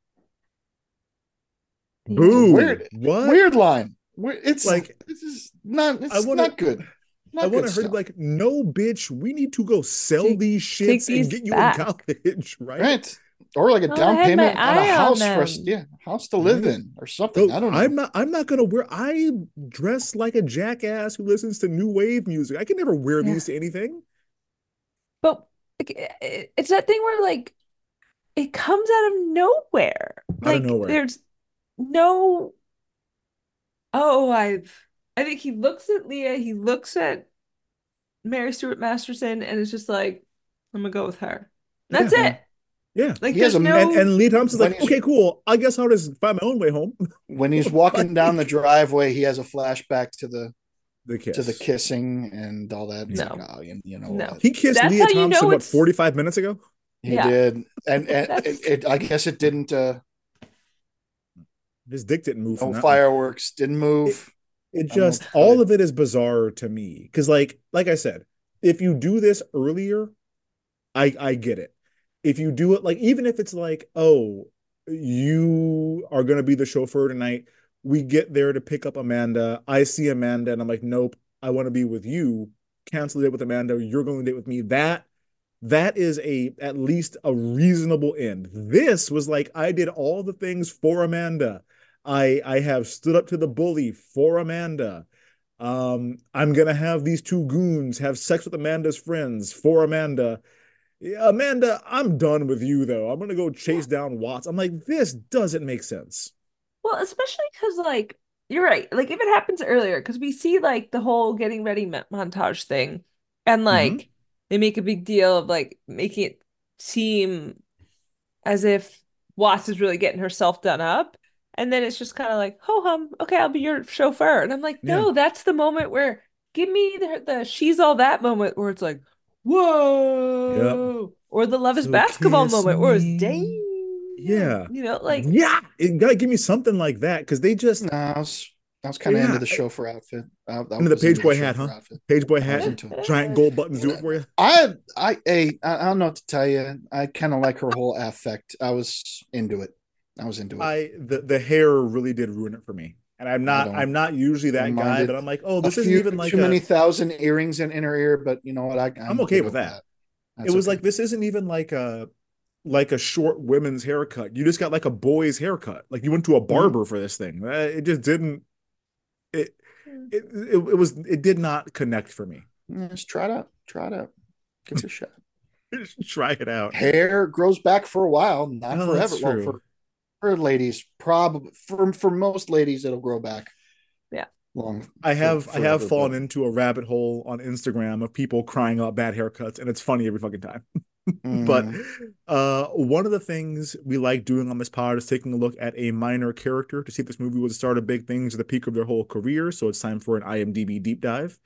Boo! Weird, what? Weird line. It's like like this is not. It's I wanna, not good. Not I want good to hear like, "No, bitch, we need to go sell Take, these shits and get you back. in college, right?" Right. Or like a oh, down payment on a house on for yeah, house to live in or something. So I don't know. I'm not I'm not gonna wear I dress like a jackass who listens to new wave music. I can never wear yeah. these to anything. But it's that thing where like it comes out of nowhere. Out like of nowhere. There's no oh I've I think he looks at Leah, he looks at Mary Stuart Masterson, and it's just like, I'm gonna go with her. That's yeah. it. Yeah, like he there's has a, no and, and Lee Thompson's like, "Okay, cool. I guess I'll just find my own way home." When he's walking down the driveway, he has a flashback to the the kiss. to the kissing and all that. It's no, like, oh, you, you know, no. what? He kissed That's Leah how you Thompson know what it's... forty-five minutes ago. He yeah. did, and, and it, it, I guess it didn't. Uh, His dick didn't move. No from fireworks one. Didn't move. It, it just all of it is bizarre to me because, like, like I said, if you do this earlier, I I get it. If you do it like, even if it's like, oh, you are going to be the chauffeur tonight. We get there to pick up Amanda. I see Amanda and I'm like, nope, I want to be with you. Cancel the date with Amanda. You're going to date with me. That, that is a, at least a reasonable end. This was like, I did all the things for Amanda. I, I have stood up to the bully for Amanda. Um, I'm going to have these two goons have sex with Amanda's friends for Amanda. Yeah, Amanda, I'm done with you, though. I'm going to go chase down Watts. I'm like, this doesn't make sense. Well, especially because, like, you're right. Like, if it happens earlier, because we see, like, the whole getting ready montage thing. And, like, mm-hmm. they make a big deal of, like, making it seem as if Watts is really getting herself done up. And then it's just kind of like, ho hum, okay, I'll be your chauffeur. And I'm like, no, yeah. that's the moment where, give me the, the she's all that moment where it's like, whoa, yep. or the love is so basketball moment, or it's dang, yeah, you know, like yeah, it gotta give me something like that because they just. No, I was, I was kind of yeah. into the chauffeur outfit. I, I into the page boy hat, huh? Outfit. Page boy hat, giant gold buttons do it for you. I, I, I, I don't know what to tell you. I kind of like her whole affect. I was into it. I was into it. I the the hair really did ruin it for me. And I'm not I'm not usually that guy, it. but I'm like, oh, this isn't even like too a, many thousand earrings in inner ear, but you know what? I, I'm, I'm okay with that. that. It was okay. Like this isn't even like a like a short women's haircut. You just got like a boy's haircut. Like you went to a barber mm. for this thing. It just didn't. It, it it it was it did not connect for me. Yeah, just try it out. Try it out. Give it a shot. Try it out. Hair grows back for a while, not oh, forever. Well, for For ladies, probably for for most ladies, it'll grow back. Yeah, long. I have for, I have fallen but... into a rabbit hole on Instagram of people crying out bad haircuts, and it's funny every fucking time. mm. But uh, one of the things we like doing on this pod is taking a look at a minor character to see if this movie was the start of big things or the peak of their whole career. So it's time for an IMDb deep dive.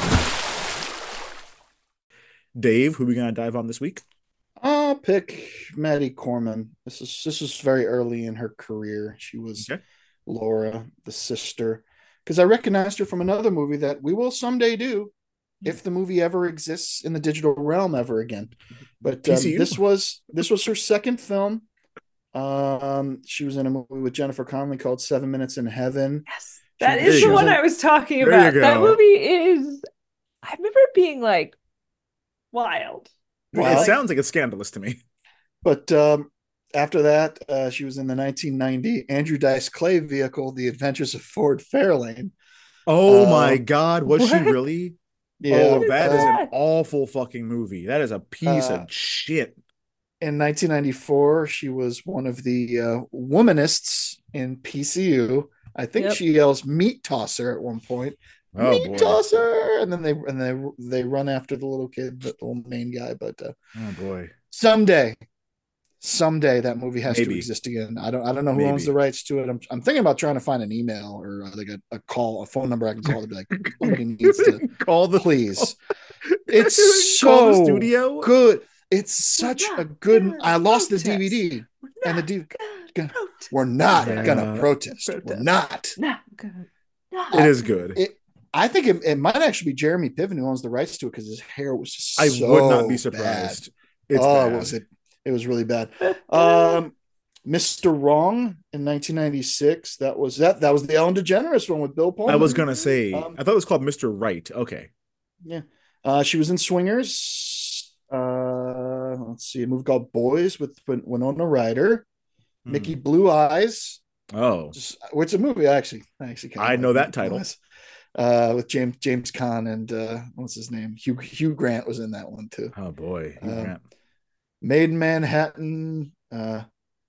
Dave, who are we gonna dive on this week? I'll pick Maddie Corman. This is this is very early in her career. She was okay. Laura, the sister, because I recognized her from another movie that we will someday do, if the movie ever exists in the digital realm ever again. But um, this was this was her second film. Um, she was in a movie with Jennifer Connelly called Seven Minutes in Heaven. Yes, that she, is the one in, I was talking about. That movie is. I remember being like wild. Well, it like, sounds like it's scandalous to me. But um, after that, uh, she was in the nineteen ninety Andrew Dice Clay vehicle, The Adventures of Ford Fairlane. Oh uh, my God, was what? she really? Yeah, oh, that uh, is an awful fucking movie. That is a piece uh, of shit. In nineteen ninety-four, she was one of the uh, womanists in P C U. I think yep. she yells meat tosser at one point. Oh meat boy. tosser, and then they and they they run after the little kid, the little main guy. But uh, Oh boy. someday, someday that movie has to Maybe. exist again. I don't I don't know who Maybe. owns the rights to it. I'm I'm thinking about trying to find an email or uh, like a, a call, a phone number I can call to be like, somebody needs to Call the please. It's Call the so studio. good. It's such not a good. gonna I lost the protest. D V D We're and the not D V D. gonna Gonna- protest. We're not Yeah. gonna protest. We're Protest. not. Not gonna. Not It is good. It. I think it, it might actually be Jeremy Piven who owns the rights to it because his hair was just I so would not be bad. surprised. It's oh, bad. was it? It was really bad. Um, Mister Wrong in nineteen ninety-six. That was that. That was the Ellen DeGeneres one with Bill Pullman. I was gonna say. Um, I thought it was called Mister Right. Okay. Yeah. Uh, she was in Swingers. Uh, let's see, a movie called Boys with Win- Winona Ryder, Hmm. Mickey Blue Eyes. Oh, Just, which is a movie I actually, I actually kind I of know like that Mickey Blue title. Eyes. Uh, with James James Caan and uh, what's his name? Hugh Hugh Grant was in that one too. Oh boy. Hugh Um, Grant. Made in Manhattan. Uh,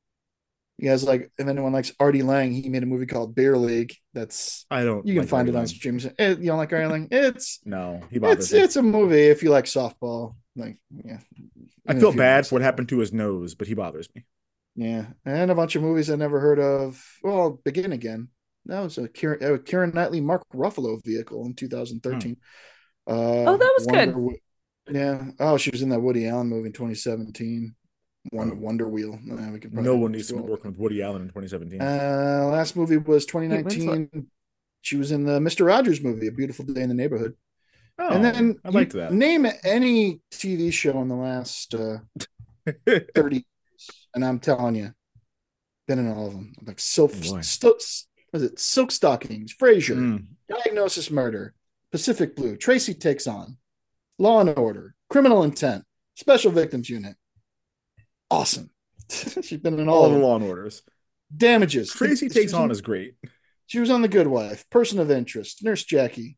you guys like if anyone likes Artie Lang, he made a movie called Beer League. That's I don't. you can like find Artie it on Lang. streams. It, you don't like Artie Lang? It's No, he bothers it's me. it's a movie if you like softball. Like yeah, I Even feel if you bad like for what softball. happened to his nose, but he bothers me. Yeah, and a bunch of movies I never heard of. Well, Begin Again. That was a Kieran, a Kieran Knightley, Mark Ruffalo vehicle in two thousand thirteen. Uh, Oh, that was Wonder, good. Wo- Yeah. Oh, she was in that Woody Allen movie in twenty seventeen. Wonder, Wonder Wheel. Uh, we could probably No one needs to be go- working with Woody Allen in twenty seventeen. Uh, last movie was twenty Kate nineteen. She was in the Mister Rogers movie, A Beautiful Day in the Neighborhood. oh, and then I you liked that. name any T V show in the last uh, thirty years, and I'm telling you, been in all of them. Like Silk, Oh, boy. Sto- was it Silk Stockings, Frasier, Mm. Diagnosis Murder, Pacific Blue, Tracy Takes On, Law and Order, Criminal Intent, Special Victims Unit. Awesome. She's been in all, All of the them. Law and Orders. Damages. Tracy She Takes was On in- is great. She was on The Good Wife, Person of Interest, Nurse Jackie,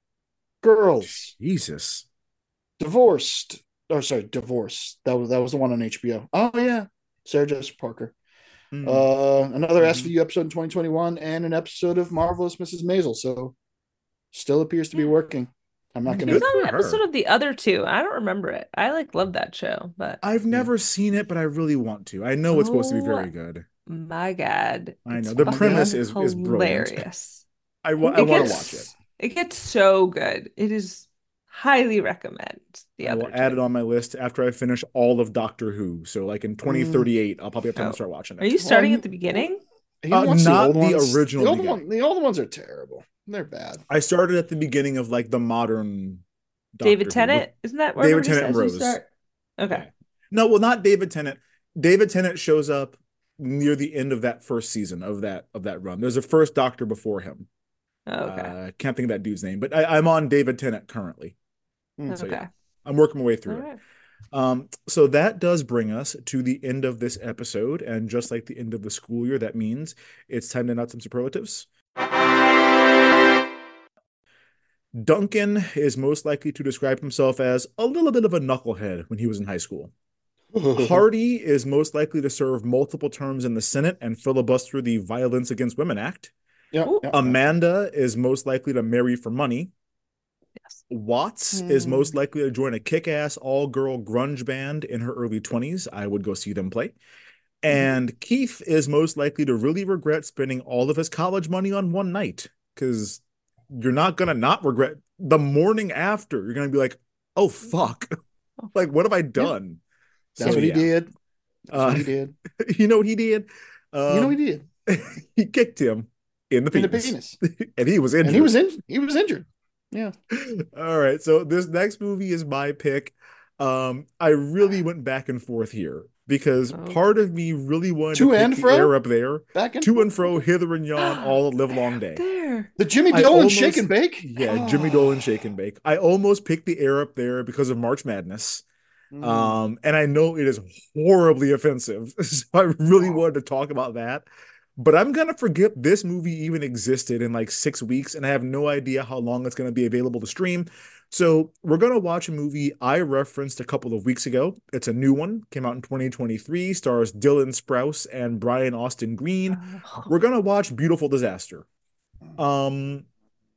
Girls, Jesus. Divorced. Oh, sorry, Divorce. That was that was the one on H B O. Oh yeah, Sarah Jessica Parker. Mm. Uh, another Mhm. S V U episode in twenty twenty-one, and an episode of Marvelous Missus Maisel. So, still appears to be Yeah. working. I'm not She gonna. was Good on for an episode her. of the other two. I don't remember it. I like love that show, but I've never seen it, but I really want to. I know it's supposed to be very good. my God, I it's know. The fucking premise is- is brilliant. hilarious. I, wa- I It want to gets- watch it. It gets so good. It is highly recommend the I other will add two. it on my list after I finish all of Doctor Who. So, like in twenty thirty-eight, I'll probably have time Oh. to start watching Are it. you starting you- at the beginning? He Uh, wants not old the ones. original The old, beginning. one, the old ones are terrible. They're bad. I started at the beginning of like the modern David Doctor Who. Tennant? Isn't that where David everybody Tennant says and you Rose. start? Okay. No, well, not David Tennant. David Tennant shows up near the end of that first season of that of that run. There's a first Doctor before him. Oh, okay. Uh, can't think of that dude's name, but I, I'm on David Tennant currently. Mm, So okay. yeah, I'm working my way through All it. right. Um, so that does bring us to the end of this episode, and just like the end of the school year, that means it's time to nut some superlatives. Duncan is most likely to describe himself as a little bit of a knucklehead when he was in high school. Hardy is most likely to serve multiple terms in the Senate and filibuster the Violence Against Women Act. Yeah, Ooh. yeah. Amanda is most likely to marry for money. Yes. Watts is Hmm. most likely to join a kick-ass all-girl grunge band in her early twenties. I would go see them play. And Keith is most likely to really regret spending all of his college money on one night, because you're not going to not regret the morning after. You're going to be like, oh, fuck. Like, what have I done? That's So, what he yeah. did. That's Uh, what he did. You know what he did? Um, you know what he did. he kicked him in the In the penis. penis. And he was injured. And he was in. He was injured. Yeah. All right, so this next movie is my pick. Um, I really went back and forth here because Oh. part of me really wanted To to pick and the fro? air up there, Back and to and fro, hither and yon, all the live long day. There. the Jimmy I Dolan almost- shake and bake. Yeah, Jimmy Oh. Dolan shake and bake. I almost picked the air up there because of March Madness. Mm. Um, and I know it is horribly offensive, so I really wanted to talk about that. But I'm gonna forget this movie even existed in like six weeks, and I have no idea how long it's gonna be available to stream. So we're gonna watch a movie I referenced a couple of weeks ago. It's a new one, came out in twenty twenty-three, stars Dylan Sprouse and Brian Austin Green. Oh. We're gonna watch Beautiful Disaster. Um,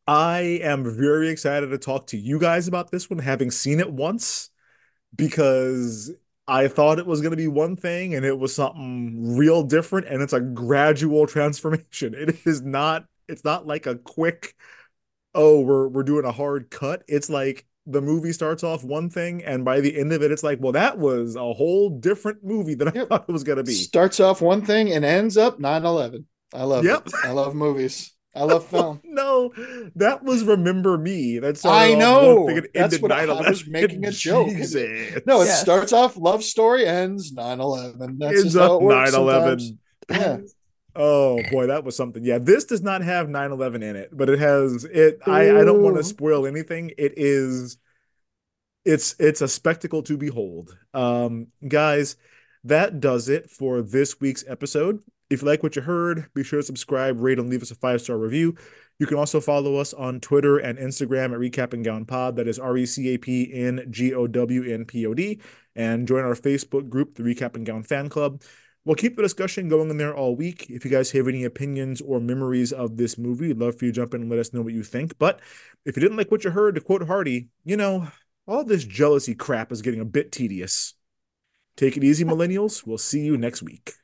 I am very excited to talk to you guys about this one, having seen it once, because I thought it was going to be one thing and it was something real different, and it's a gradual transformation. It is not, it's not like a quick, oh, we're we're doing a hard cut. It's like the movie starts off one thing, and by the end of it, it's like, well, that was a whole different movie than I yep. thought it was going to be. Starts off one thing and ends up nine eleven. I love yep. it. I love movies. I love film. No, that was Remember Me. That's I know. That's what I, I was making a joke. Jesus. No, it yes. starts off love story, ends nine eleven. That's ends just how it works nine eleven. Yeah. Oh boy, that was something. Yeah, this does not have nine eleven in it, but it has it. I, I don't want to spoil anything. It is, it's it's a spectacle to behold. Um, guys, that does it for this week's episode. If you like what you heard, be sure to subscribe, rate, and leave us a five-star review. You can also follow us on Twitter and Instagram at Recap and Gown Pod. That is R E C A P N G O W N P O D. And join our Facebook group, the Recap and Gown Fan Club. We'll keep the discussion going in there all week. If you guys have any opinions or memories of this movie, we'd love for you to jump in and let us know what you think. But if you didn't like what you heard, to quote Hardy, you know, all this jealousy crap is getting a bit tedious. Take it easy, millennials. We'll see you next week.